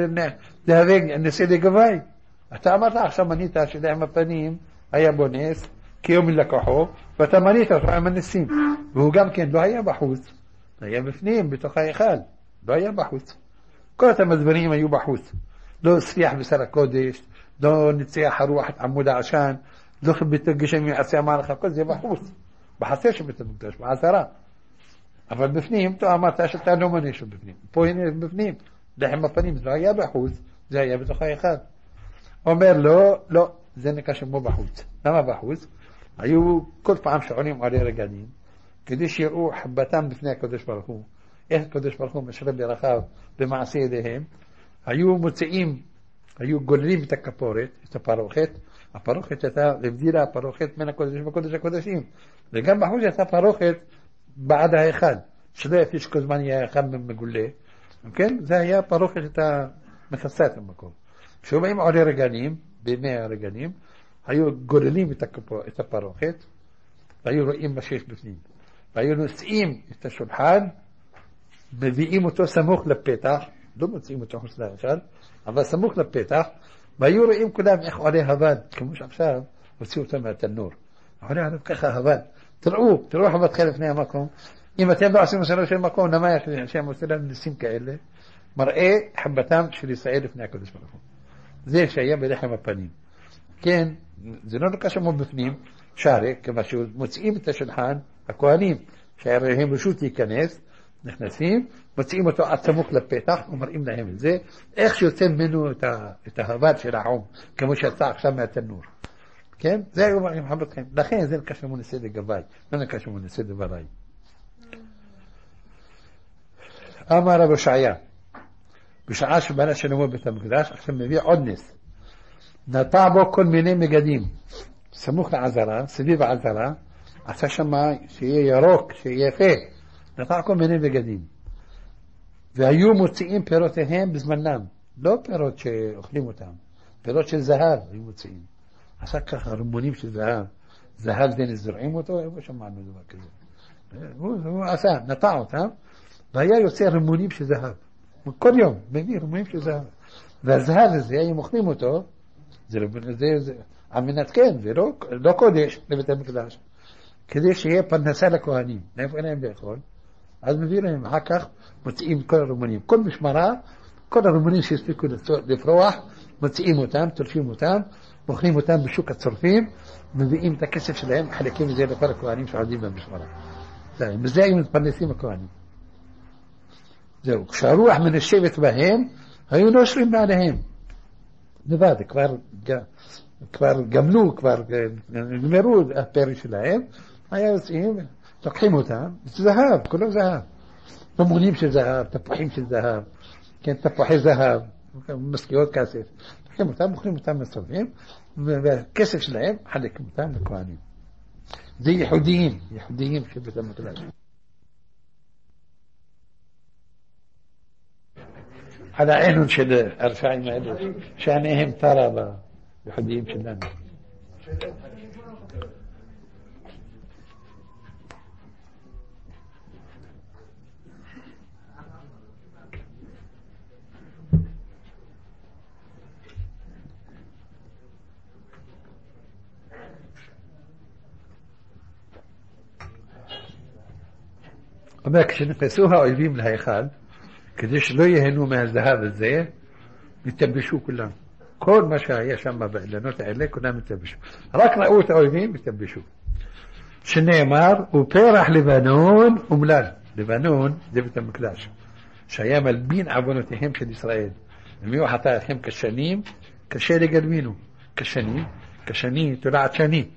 זה הווה נעשה דגבי. אתה אמרת עכשיו מנית שלהם הפנים היה בו נס, קיום לקחו, ואתה מנית אותו עם הנסים. והוא גם כן לא היה בחוץ, היה בפנים, בתוך ההיכל, לא היה בחוץ. כל המדברים היו בחוץ. לא ספיח בשר הקודש, לא ניצח הרוח את עמוד העשן, לא בית הגשם יעשה מערכה, כל זה בחוץ. בחצר של בית המקדש, בעזרה. אבל בפנים, אתה אמרת שאתה לא מנה שהוא בפנים. פה הנה בפנים, לחם הפנים, זה לא היה בחוץ, זה היה בתוך ההיכל. אומר לו, לא, זה נקרא שמו בחוץ. למה בחוץ? היו כל פעם שעונים עלי רגלים, כדי שיראו חבתם בפני הקדוש ברוך הוא. איך הקדוש ברוך הוא משרה ברחב במעשה ידיהם. היו מוצאים, היו גוללים את הכפורת, את הפרוכת. הפרוכת הייתה לבדילה, הפרוכת מן הקודש בקודש הקודשים. וגם בחוץ הייתה פרוכת בעד ההיכל. שלא יפיש כל זמן יהיה ההיכל מגולה. כן? זה היה פרוכת הייתה מכסה את המקום. כשהיו באים עולי רגלים, בימי הרגלים, היו גוללים את, הכפור, את הפרוכת, והיו רואים מה שיש בפנים. והיו נושאים את השולחן, מביאים אותו סמוך לפתח, לא מוצאים אותו חוץ להיכל, אבל סמוך לפתח, והיו רואים כולם איך עולי הבד, כמו שעכשיו הוציאו אותו מהתנור. עולי עליו ככה הבד. תראו, תראו חבתכם לפני המקום. אם אתם לא עושים מסוים של מקום, למה השם עושה לנו ניסים כאלה? מראה חבתם של ישראל לפני הקדוש ברוך הוא. זה שהיה בלחם הפנים. כן, זה לא נקרא שמו בפנים, שערי, כמה שמוצאים את השולחן, הכהנים, שהרי הם רשות להיכנס, נכנסים, מוצאים אותו עד סמוך לפתח, ומראים להם את זה, איך שיוצא ממנו את, ה, את ההבד של העום, כמו שיצא עכשיו מהתנור. כן? זה היו מראים חבתכם. לכן זה נקרא שמו נעשה דגבי, לא נקרא שמו נעשה דברי. אמר רב הושעיה, בשעה שבנה שלמה בית המקדש, עכשיו מביא עוד נס. נטע בו כל מיני מגדים. סמוך לעזרה, סביב העזרה, עשה שם שיהיה ירוק, שיהיה יפה. נטע כל מיני מגדים. והיו מוציאים פירותיהם בזמנם. לא פירות שאוכלים אותם. פירות של זהב היו מוציאים. עשה ככה רימונים של זהב. זהב זה נזרעים אותו, איפה שמענו דבר כזה. הוא, הוא עשה, נטע אותם, והיה יוצא רימונים של זהב. כל יום, מביא רימונים של זהב. והזהב הזה, היו מוכנים אותו, זה, זה, זה, על מנת כן, זה לא, לא קודש לבית המקדש, כדי שיהיה פרנסה לכהנים. איפה אין להם לאכול? אז מביא להם, אחר כך מוציאים כל הרימונים. כל משמרה, כל הרימונים שהספיקו לפרוח, מוציאים אותם, טורפים אותם, מוכנים אותם בשוק הצורפים, מביאים את הכסף שלהם, חלקים את זה לכל הכהנים שעובדים במשמרה. בזה היו מתפרנסים הכהנים. זהו, כשהרוח מנשבת בהם, היו נושרים מעליהם. לבד, כבר, כבר גמלו, כבר נגמרו הפרי שלהם, היה יוצאים, לוקחים אותם, זה זהב, כולו זהב. ממונים של זהב, תפוחים של זהב, כן, תפוחי זהב, משכיות כסף. לוקחים אותם, מוכרים אותם מסרבים, והכסף שלהם חלקים אותם לכהנים. זה ייחודיים, ייחודיים של בית המקדש. על העינון של הרפעים האלה, שעניהם תרה בייחודיים שלנו. אומר, כשנכנסו האויבים להיכל, כדי שלא יהנו מהזהב הזה, התלבשו כולם. כל מה שהיה שם באילנות האלה, כולם התלבשו. רק ראו את האויבים, התלבשו. שנאמר, ופרח לבנון אומלל. לבנון זה בית המקדש, שהיה מלבין עוונותיהם של ישראל. ומיהו חטא אתכם כשנים, קשה לגלבינו. כשנים, כשני, תולעת שני.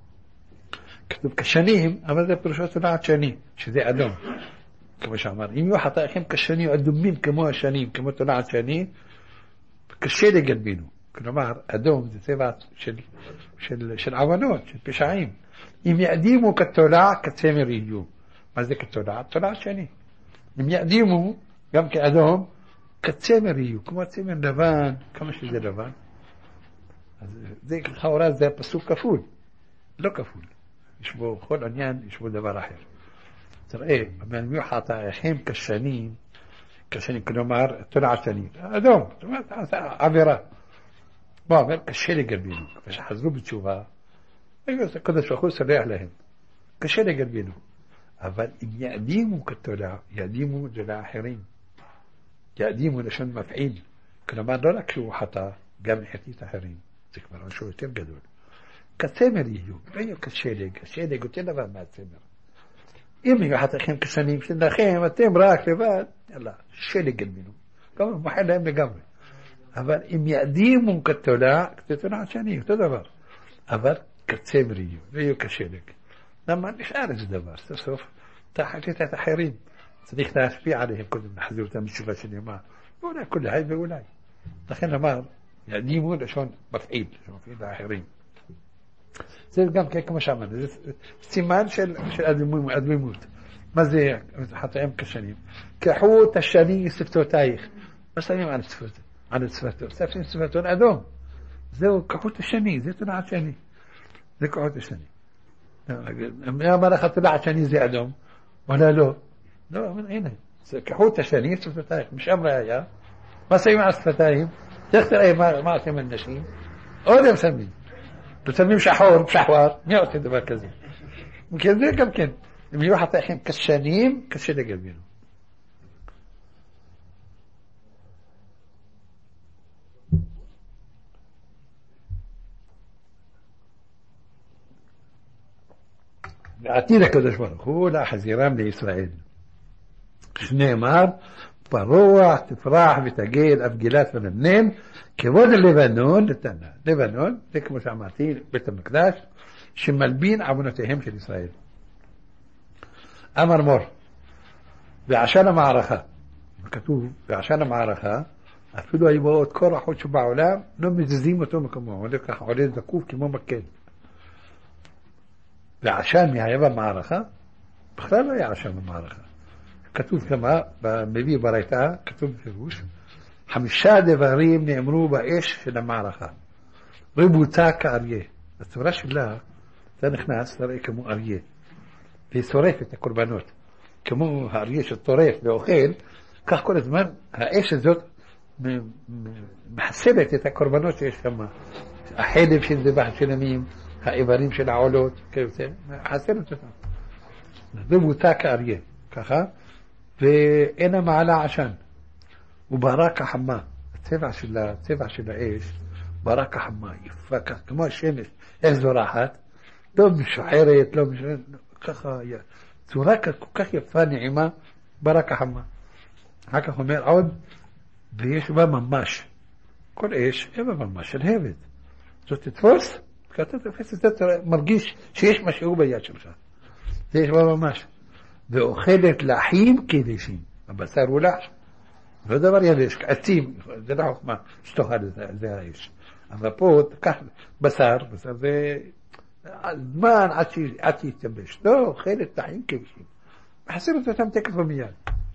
כתוב כשנים, אבל זה פירושו תולעת שני, שזה אדום. כמו שאמר, אם יהיו חטאיכם כשני, אדומים כמו השנים, כמו תולעת שני, קשה לגלבינו. כלומר, אדום זה צבע של, של, של עוונות, של פשעים. אם יאדימו כתולע, כצמר יהיו. מה זה כתולע? תולע שני. אם יאדימו, גם כאדום, כצמר יהיו, כמו צמר לבן, כמה שזה לבן. אז זה לכאורה, זה הפסוק כפול. לא כפול. יש בו כל עניין, יש בו דבר אחר. תראה, אבל מי חטאיכם כשנים, כשנים, כלומר, תולע שני. אדום, זאת אומרת, עבירה. מה אומר? קשה לגלבינו. כשחזרו בתשובה, הקדוש ברוך הוא סולח להם. קשה לגלבינו. אבל אם יאדימו כתולע, יאדימו זה לאחרים. יאדימו לשון מפעיל. כלומר, לא רק שהוא חטא, גם חטאת אחרים. זה כבר משהו יותר גדול. כצמר יהיו. לא יהיו כשלג. כשלג יותר דבר מהצמר. אם יהיו חטאיכם כשנים שלכם, אתם רק לבד, יאללה, שלג גלבינו. לא, מוחל להם לגמרי. אבל אם יאדימו כתולע, כתולע שני, אותו דבר. אבל כצמר יהיו, לא יהיו כשלג. למה נשאר איזה דבר? סוף סוף, תחת את האחרים. צריך להשפיע עליהם קודם, להחזיר אותם בתשובה שנאמר. ואולי כל חי ואולי. לכן אמר, יאדימו לשון מפעיל, שמפעיל לאחרים. זה גם כמו שאמרנו, זה סימן של, של אדמימות. מה זה חטאים כשנים? קחו את השני שפתותייך. מה שמים על שפתות? על שפתות. שפתות שפתות אדום. זהו, קחו את השני, זה תולעת שני. זה קחו את השני. מי אמר לך תולעת שני זה אדום? וلا לא. לא, הנה. קחו את השני שפתותייך. משם ראיה. מה שמים על שפתיים? איך תראה מה עושים אנשים? עוד הם שמים. תשמים שחור, שחואר, מי עושה דבר כזה? מכן זה גם כן. אם יהיו חטאיכם כשנים, קשה לגלבינו. ועתיד הקדוש ברוך הוא להחזירם לישראל. שנאמר, פרוח, תפרח ותגל, אף גילת ונבנן, כבוד הלבנון לתנה. לבנון, זה כמו שאמרתי, בית המקדש, שמלבין עוונותיהם של ישראל. אמר מור, ועשן המערכה, כתוב, ועשן המערכה, אפילו היו באות כל רחות שבעולם, לא מזיזים אותו מקומו, עולה ככה, עולה זקוף כמו מקל. ועשן היה במערכה, בכלל לא היה עשן במערכה. כתוב כמה, מביא ברייתא, כתוב בפירוש, חמישה דברים נאמרו באש של המערכה. ריבותה כאריה. הצורה שלה, זה נכנס, תראה כמו אריה. והיא שורפת את הקורבנות. כמו האריה שטורף ואוכל, כך כל הזמן, האש הזאת מחסלת את הקורבנות שיש שם. החלב של זבח של ימים, האיברים של העולות, כזה, מחסלת אותם. ריבותה כאריה. ככה. ואינה מעלה עשן. וברק החמה, הצבע של, הצבע של האש, ברק החמה, יפה כך, כמו השמש, איך זורחת, לא משוחרת, לא משוחרת, ככה, צורה כל כך יפה, נעימה, ברק החמה. אחר כך אומר עוד, ויש בה ממש, כל אש, אין בה ממש, של הבד. זאת תתפוס, כשאתה תופס את זה, אתה מרגיש שיש משהו ביד שלך. זה יש בה ממש. ואוכלת לחים כבשים, הבשר הוא לח. לא דבר יבש, עצים, זה לא חוכמה, שתאכל זה האש. אבל פה, תקח בשר, בשר זה זמן עד שיתבש. לא, אוכלת לחים כבשים. מחסרת אותם תקף ומיד.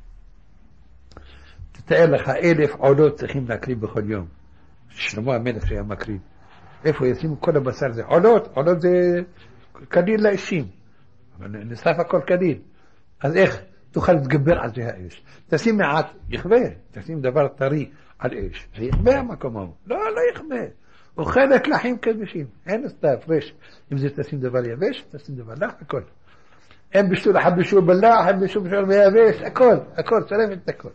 תתאר לך, אלף עולות צריכים להקריב בכל יום. שלמה המלך שהיה מקריב. איפה ישימו כל הבשר זה? עולות, עולות זה קליל לאשים. נשרף הכל קליל. אז איך תוכל להתגבר על זה האש? תשים מעט, יכבה. תשים דבר טרי על אש. זה יכבה המקום ההוא. לא, לא יכבה. אוכלת לחים כבשים. אין סתה הפרש. אם זה תשים דבר יבש, תשים דבר לך, הכל. הם בשביל אחד בשביל בלע, אחד בשביל בשביל מייבש, הכל, הכל, צלם את הכל.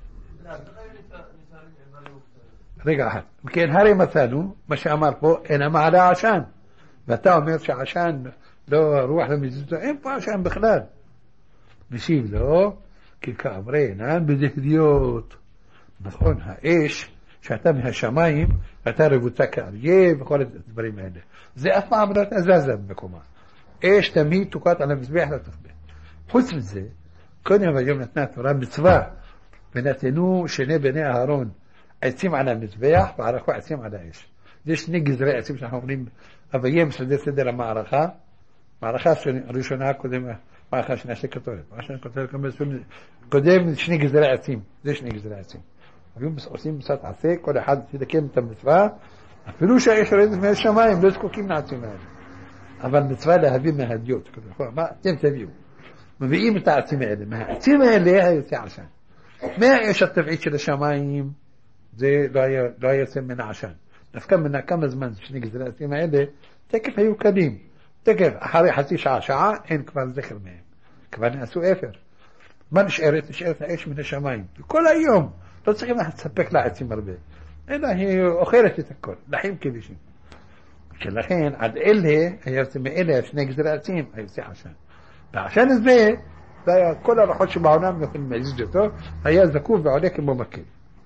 רגע אחד, כן, הרי מצאנו, מה שאמר פה, אין מעלה עשן. ואתה אומר שעשן, לא רוח למזיזו, אין פה עשן בכלל. משיב לו, כי כאמרינן בדהדיות. נכון, האש, שאתה מהשמיים, אתה רבוצה כאריה, וכל הדברים האלה. זה אף פעם לא תזזה במקומה. אש תמיד תוקעת על המזבח לתחבא. חוץ מזה, קודם היום נתנה תורה מצווה, ונתנו שני בני אהרון עצים על המזבח, וערכו עצים על האש. זה שני גזרי עצים שאנחנו אומרים, אביים סדר סדר המערכה, מערכה הראשונה קודם, מערכה שנייה של קטורת, מערכה קטורת קודם שני גזרי עצים, זה שני גזרי עצים. היום עושים מסעת עשה, כל אחד תדקם את המצווה, אפילו שהאש יורדת מהשמיים, לא זקוקים לעצים האלה. אבל מצווה להביא מהדיוט, מה אתם תביאו? מביאים את העצים האלה, מהעצים האלה היוצא עשן. מהאש הטבעית של השמיים, זה לא היה, לא היה יוצא מן העשן. דווקא מן כמה זמן שני גזרי העצים האלה, תקף היו קדים. תקף, אחרי חצי שעה, שעה, אין כבר זכר מהם. כבר נעשו אפר. מה נשארת? נשארת האש מן השמיים. כל היום. לא צריכים לספק לעצים הרבה. אלא היא אוכלת את הכל, לחים כבישים. שלכן, עד אלה, היה יוצא מאלה, שני גזרי עצים, היה יוצא עשן. והעשן הזה, זה היה כל הרוחות שבעולם יכולים להזיז אותו, היה זקוף ועולה כמו מקל.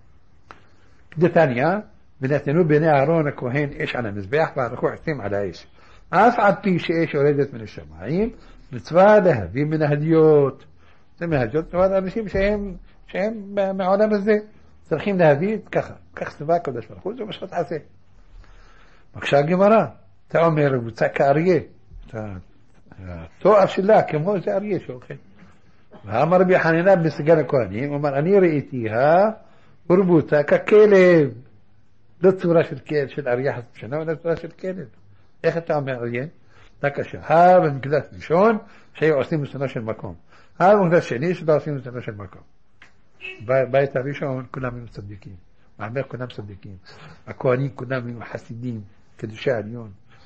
דתניא, ונתנו בני אהרון הכהן אש על המזבח, וערכו עצים על האש. אף על פי שאש יורדת מן השמיים, מצווה להביא מן ההדיות. זה מהדיות, זאת אומרת, אנשים שהם, שהם מעולם הזה, צריכים להביא ככה, כך צבא הקדוש ברוך הוא, זה מה שאתה עושה. בבקשה הגמרא, אתה אומר, רבוצה כאריה, התואר שלה כמו זה אריה שאוכל. ואמר רבי חנינא בסגן הכהנים, הוא אומר, אני ראיתיה ורבוצה ככלב. לא צורה של כלב, של אריה חס ושלום, אלא צורה של כלב. איך אתה אומר אריה? בבקשה, במקדש ראשון, שהיו עושים לשונו של מקום. במקדש שני, שלא עושים לשונו של מקום. בית הראשון, כולם היו צדיקים. מעמר כולם צדיקים. הכהנים כולם היו חסידים, קדושי עליון.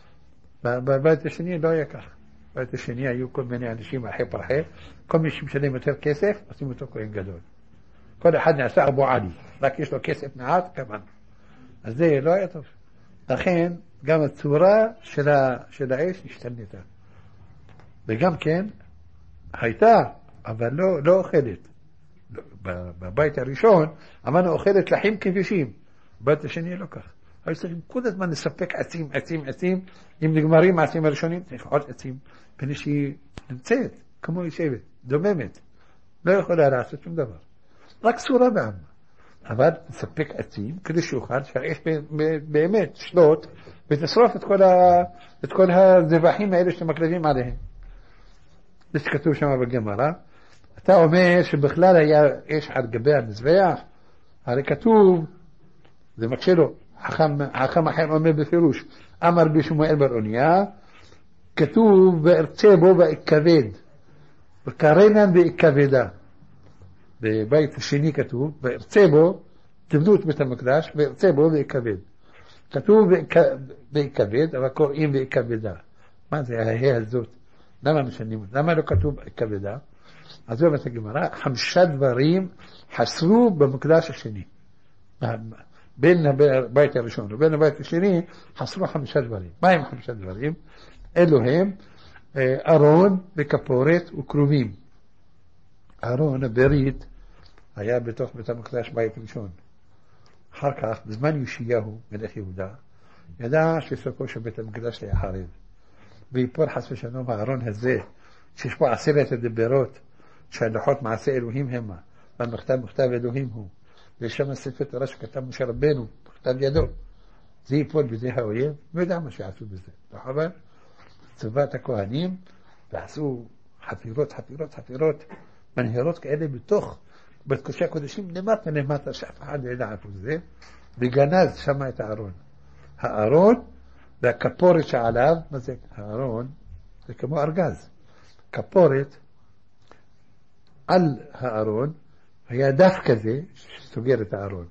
בבית השני לא היה כך. בבית השני היו כל מיני אנשים אחרי פרחי, כל מי שמשלם יותר כסף, עושים אותו כהן גדול. כל אחד נעשה אבו עלי, רק יש לו כסף מעט, כמובן. אז זה לא היה טוב. לכן, גם הצורה של, ה, של האש השתנתה. וגם כן, הייתה, אבל לא, לא אוכלת. בבית הראשון, אמרנו אוכלת לחים כבישים. בבית השני לא כך. היו צריכים כל הזמן לספק עצים, עצים, עצים. אם נגמרים העצים הראשונים, צריך עוד עצים. פני שהיא נמצאת, כמו יושבת, דוממת. לא יכולה לעשות שום דבר. רק צורה בעם. אבל לספק עצים, כדי שאוכל, שהאש באמת שלוט, ותשרוף את כל, ה... את כל הזבחים האלה שמקלבים עליהם. זה שכתוב שם בגמרא. אתה אומר שבכלל היה אש על גבי המזבח, הרי כתוב, זה מקשה לו, חכם, חכם אחר אומר בפירוש, אמר בשמואל בר אוניה, כתוב וארצה בו ואכבד, וקרנן ואכבדה. בבית השני כתוב, וארצה בו, תבנו את בית המקדש, וארצה בו ואכבד. כתוב ואכבד, אבל קוראים ואכבדה. מה זה ההא הזאת? למה משנים? למה לא כתוב אכבדה? אז זו אומרת הגמרא, חמישה דברים חסרו במקדש השני. בין הבית הראשון ובין הבית השני חסרו חמישה דברים. מה הם חמישה דברים? אלו הם ארון וכפורת וקרובים. ארון הברית היה בתוך בית המקדש בית ראשון. אחר כך, בזמן יאשיהו, מלך יהודה, ידע שסופו של בית המקדש היה חרב. ויפול חס ושלום הארון הזה, שיש פה עשרת הדברות, שהלוחות מעשה אלוהים המה, והמכתב מכתב אלוהים הוא, ויש שם ספר תורה שכתב משה רבנו, מכתב ידו. זה ייפול בידי האויב, ויודע מה שעשו בזה. אבל צוות הכהנים, ועשו חפירות, חפירות, חפירות, מנהרות כאלה בתוך, בקודשי הקודשים, למטה למטה, שאף אחד לא ידע איפה זה, וגנז שם את הארון. הארון, והכפורת שעליו, מה זה? הארון, זה כמו ארגז. כפורת, על הארון, היה דף כזה שסוגר את הארון.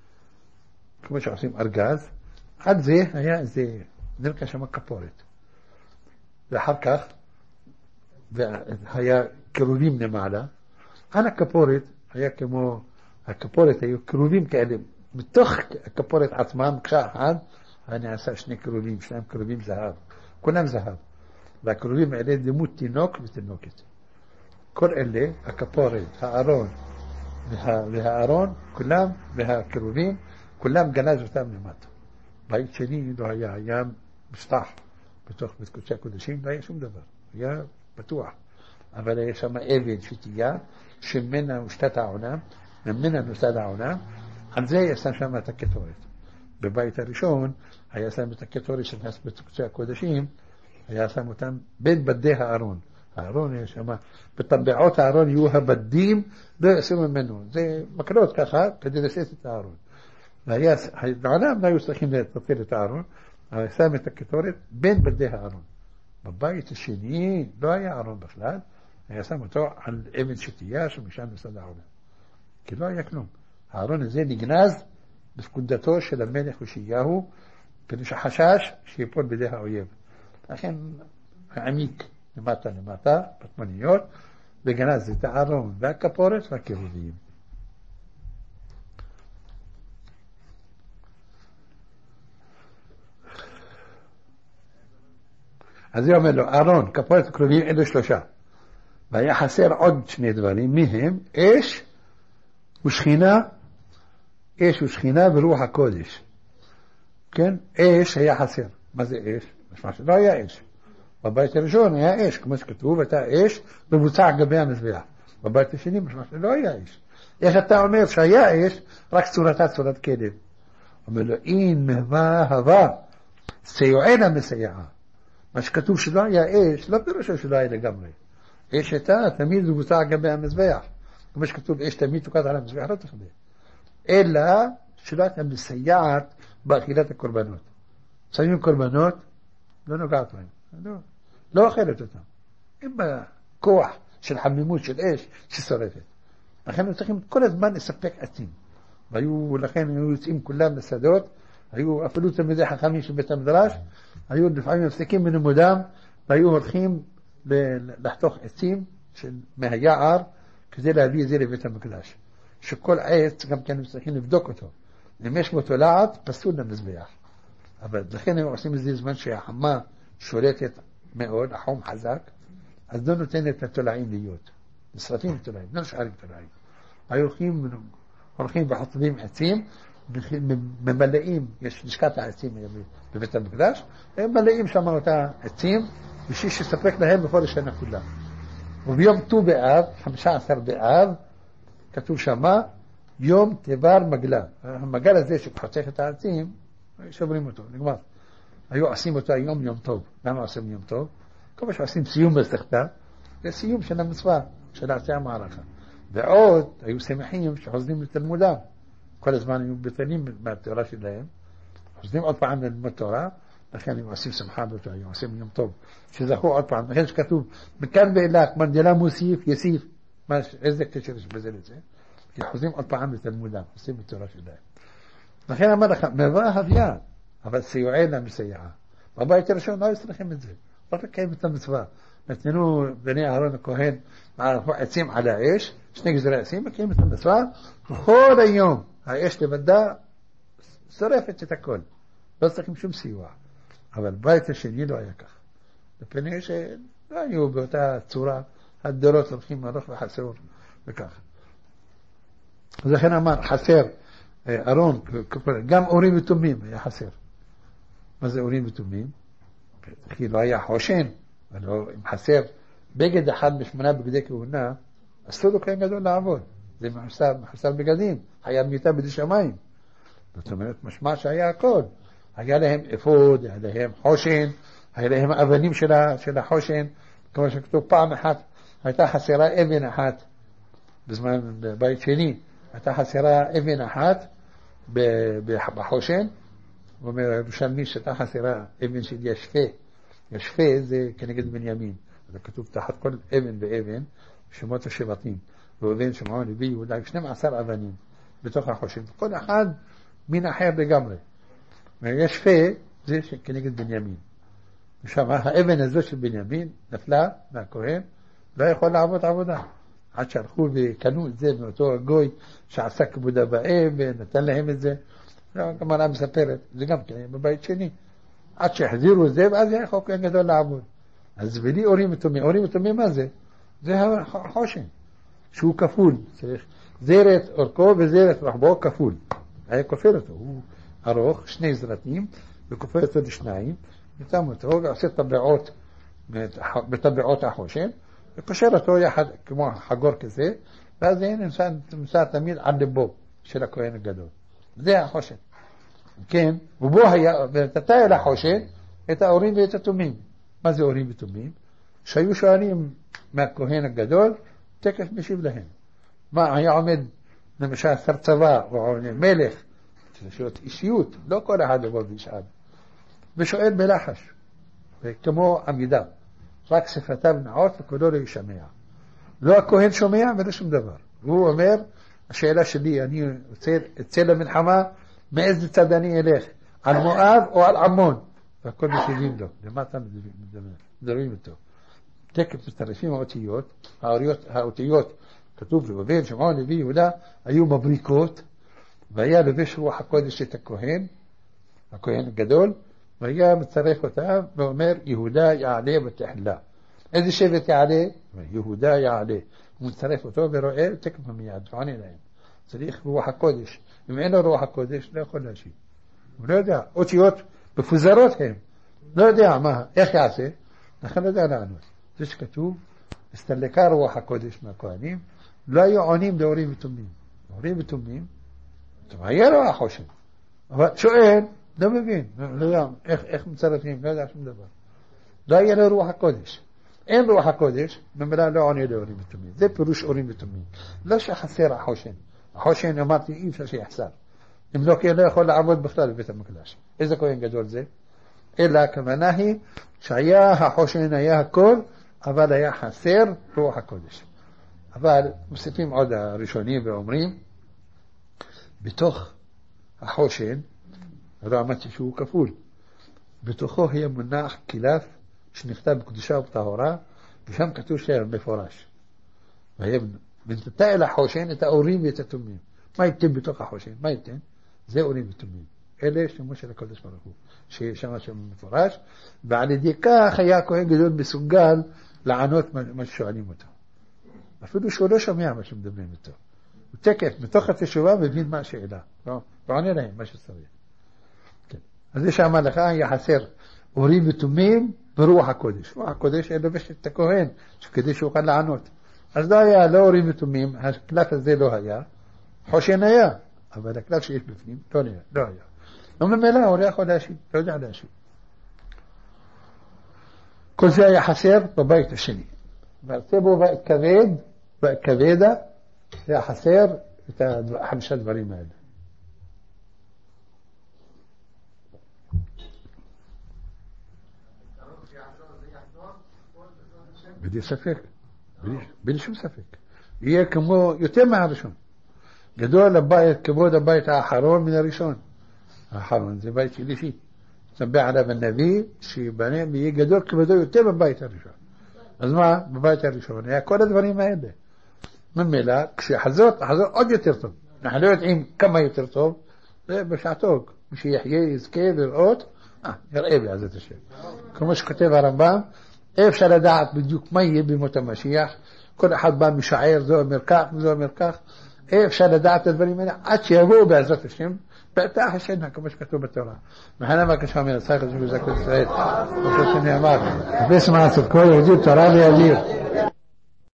כמו שעושים ארגז, עד זה היה איזה, נרקע שם כפורת. ואחר כך, והיה קירובים למעלה. על הכפורת היה כמו, הכפורת היו קירובים כאלה, בתוך הכפורת עצמה, מקשה אחת, היה נעשה שני קירובים, שניים קירובים זהב, כולם זהב. והקירובים האלה דמות תינוק ותינוקת. כל אלה, הכפורת, הארון וה, והארון, כולם, והקירובים, כולם גנז אותם למטה. בית שני לא היה, היה משטח בתוך בית קודשי הקודשים, לא היה שום דבר, היה פתוח. אבל היה שם אבן שתייה, שממנה הושתת העונה, ממנה נוסד העונה, על זה היה שם את הקטורת. בבית הראשון היה שם את הקטורת שנכנס בית קודשי הקודשים, היה שם אותם בין בדי הארון. הארון היה שם, בטבעות הארון יהיו הבדים, לא יעשו ממנו. זה מקלות ככה, כדי לשאת את הארון. והיה, העולם לא היו צריכים לטפל את הארון, אבל שם את הקטורת בין בדי הארון. בבית השני לא היה ארון בכלל, היה שם אותו על אבן שתייה שמשם נוסד העולם. כי לא היה כלום. הארון הזה נגנז בפקודתו של המלך יאשיהו, כדי שחשש שיפול בידי האויב. לכן העמיק למטה למטה, פטמניות, וגנז את הארון והכפורת והקירובים. אז הוא אומר לו, ארון, כפורת וכרובים, אלו שלושה. והיה חסר עוד שני דברים, מהם אש ושכינה, אש ושכינה ורוח הקודש. כן? אש היה חסר. מה זה אש? משמע שלא היה אש. בבית הראשון היה אש, כמו שכתוב, הייתה אש מבוצע גבי המזבח. בבית השני משמע שלא היה אש. איך אתה אומר שהיה אש, רק צורתה צורת כלב. אומר לו, אין מהווה הווה, סיוענה מסייעה. מה שכתוב שלא היה אש, לא פירושו שלא היה לגמרי. אש הייתה תמיד מבוצע גבי המזבח. כמו שכתוב, אש תמיד תוקעת על המזבח, לא תכבה. אלא שלא הייתה מסייעת באכילת הקורבנות. שמים קורבנות, לא נוגעת בהם. לא, לא אוכלת אותם. אין בה כוח של חמימות של אש ששורפת. לכן הם צריכים כל הזמן לספק עצים. והיו, לכן היו יוצאים כולם לשדות, היו אפילו תלמידי חכמים של בית המדרש, היו לפעמים מפסיקים מלימודם, והיו הולכים לחתוך עצים של מהיער, כדי להביא את זה לבית המקדש. שכל עץ גם כן צריכים לבדוק אותו. אם יש בו תולעת, פסול למזבח. אבל לכן הם עושים את זה זמן שהחמה שולטת מאוד, החום חזק, אז לא נותנת לתולעים להיות. נשרפים תולעים, לא נשארים תולעים. היו הולכים, הולכים וחוטבים עצים, ממלאים, יש לשכת העצים בבית המקדש, הם מלאים שם אותה עצים, בשביל שספק להם בכל השנה כולה. וביום ט"ו באב, חמישה עשר באב, כתוב שמה, יום תבר מגלה. המגל הזה שחוצך את העצים, שוברים אותו, נגמר. היו עושים אותו יום יום טוב. למה עושים יום טוב? כל מה שעושים סיום בסכתה, זה סיום של המצווה, של עשי המערכה. ועוד היו שמחים שחוזרים לתלמודם. כל הזמן היו בטלים מהתורה שלהם, חוזרים עוד פעם ללמוד תורה, לכן הם עושים שמחה באותו היום, עושים יום טוב, שזכו עוד פעם. לכן שכתוב, מכאן ואילך, מנדלה מוסיף, יסיף, איזה קשר יש בזה לזה? כי חוזרים עוד פעם לתלמודם, עושים בתורה שלהם. לכן אמר לך, מבוא הוויה, אבל סיוענה מסייעה. בבית הראשון לא יצטרכם את זה, לא לקיים את המצווה. נתנו בני אהרון הכהן, עצים על האש, שני גזרי עצים, מקיים את המצווה, כל היום האש לבדה שורפת את הכל. לא צריכים שום סיוע. אבל בית השני לא היה כך. לפני שלא היו באותה צורה, הדורות הולכים הלוך וחסר וכך. אז לכן אמר, חסר, ארון, גם אורים ותומים היה חסר. מה זה אורים ותומים? כי לא היה חושן, אבל אם חסר בגד אחד משמונה בגדי כהונה, אסור לו כאן גדול לעבוד. זה מחסר, מחסר בגדים, היה מיטה בדי שמיים. זאת אומרת, משמע שהיה הכל. היה להם אפוד, היה להם חושן, היה להם אבנים של, של החושן, כמו שכתוב פעם אחת, הייתה חסרה אבן אחת, בזמן בית שני, הייתה חסרה אבן אחת בחושן, הוא אומר, ירושלמי שהייתה חסרה אבן של ישפה, ישפה זה כנגד בנימין, זה כתוב תחת כל אבן ואבן, שמות השבטים, ראובן, שמעון, לוי, יהודה, שנים עשר אבנים בתוך החושן, כל אחד מין אחר לגמרי. וישפה זה כנגד בנימין. ושם האבן הזו של בנימין נפלה מהכהן, לא יכול לעבוד עבודה. עד שהלכו וקנו את זה מאותו הגוי שעסק עבודה בהם ונתן להם את זה. הגמרא מספרת, זה גם כן בבית שני. עד שהחזירו את זה, ואז היה חוק גדול לעבוד. אז בלי אורים ותומים, אורים ותומים מה זה? זה החושן, שהוא כפול. צריך זרת אורכו וזרת רחבו כפול. היה כופל אותו, הוא ארוך, שני זרתים, וכופל אותו לשניים, ושם אותו, ועושה טבעות, בטבעות החושן, וקושר אותו יחד כמו חגור כזה, ואז זה נמצא, נמצא תמיד על ליבו של הכהן הגדול. זה החושן. כן, ובו היה, ונתתה אל החושן את האורים ואת התומים. מה זה אורים ותומים? שהיו שואלים מהכהן הגדול, תקף משיב להם. מה, היה עומד למשל שר צבא, או מלך, שאלות אישיות, לא כל אחד יבוא וישאל. ושואל בלחש, כמו עמידה, רק שפתיו נעות וקולו לא ישמע. לא הכהן שומע ולא שום דבר. הוא אומר, השאלה שלי, אני אצא למלחמה, מאיזה צד אני אלך? על מואב או על עמון? והכל משיבים לו. למטה מדברים איתו. תקף מצטרפים האותיות, האותיות, כתוב ראובן, שמעון, לוי, יהודה, היו מבריקות, והיה לבש רוח הקודש את הכהן, הכהן הגדול, והיה מצרף אותה ואומר, יהודה יעלה בתחילה. איזה שבט יעלה? יהודה יעלה. הוא מצרף אותו ורואה, תקף מיד, ועונה להם. צריך רוח הקודש. אם אין לו רוח הקודש, לא יכול להשיב. הוא לא יודע, אותיות מפוזרות הם. לא יודע מה, איך יעשה, לכן לא יודע לענות. זה שכתוב, הסתלקה רוח הקודש מהכהנים, לא היו עונים לאורים ותומים. אורים ותומים, היה לו החושן. אבל שואל, לא מבין, לא יודע, איך, איך מצרפים, לא יודע שום דבר. לא היה לו רוח הקודש. אין רוח הקודש, ממילא לא עונה לאורים ותומים. זה פירוש אורים ותומים. לא שחסר החושן. החושן אמרתי, אי אפשר שיחסר. אם לא כן, לא יכול לעבוד בכלל בבית המקדש. איזה כהן גדול זה? אלא הכוונה היא שהיה החושן, היה הכל, אבל היה חסר רוח הקודש. אבל מוסיפים עוד הראשונים ואומרים, בתוך החושן, לא אמרתי שהוא כפול, בתוכו היה מונח קילף שנכתב בקדושה ובטהורה, ושם כתוב שם מפורש. והיה ונתתה אל החושן את האורים ואת התומים. מה ייתן בתוך החושן? מה ייתן? זה אורים ותומים. אלה שמו של הקדוש ברוך הוא, שיש שם שם מפורש, ועל ידי כך היה הכהן גדול מסוגל לענות מה ששואלים אותו. אפילו שהוא לא שומע מה שמדברים איתו. הוא תקף, מתוך התשובה מבין מה השאלה. לא, ועונה להם מה שצריך. כן. אז זה שאמר לך, היה חסר אורים ותומים ברוח הקודש. רוח הקודש היה לובש את הכהן, כדי שהוא יוכל לענות. אז לא היה, לא אורים ותומים, הקלף הזה לא היה, חושן היה, אבל הקלף שיש בפנים לא היה, לא היה. לא ממילא, הוא לא יכול להשיב, לא יודע להשיב. כל זה היה חסר בבית השני. ועשה בו בית כבד, בית כבדה, זה היה חסר את החמישה דברים האלה. בלי ספק, בלי, בלי שום ספק. יהיה כמו יותר מהראשון. גדול הבית, כבוד הבית האחרון מן הראשון. האחרון זה בית שלישי. סבח עליו הנביא שיבנה ויהיה גדול כבודו יותר בבית הראשון. אז מה? בבית הראשון היה כל הדברים האלה. ממילא, כשחזור, חזור עוד יותר טוב. אנחנו לא יודעים כמה יותר טוב, זה בשעתו. מי שיחיה יזכה לראות, אה, יראה בעזרת השם. כמו שכותב הרמב"ם, אפשר לדעת בדיוק מה יהיה במות המשיח. כל אחד בא משער, זו אומר כך וזו אומר כך. אפשר לדעת את הדברים האלה עד שיבואו בעזרת השם. פתח השנה, כמו שכתוב בתורה. מחנה בקשה מן הצחק הזה בזכות ישראל. כמו שנאמר, בשם העצת כל יהודי תורה וידיר.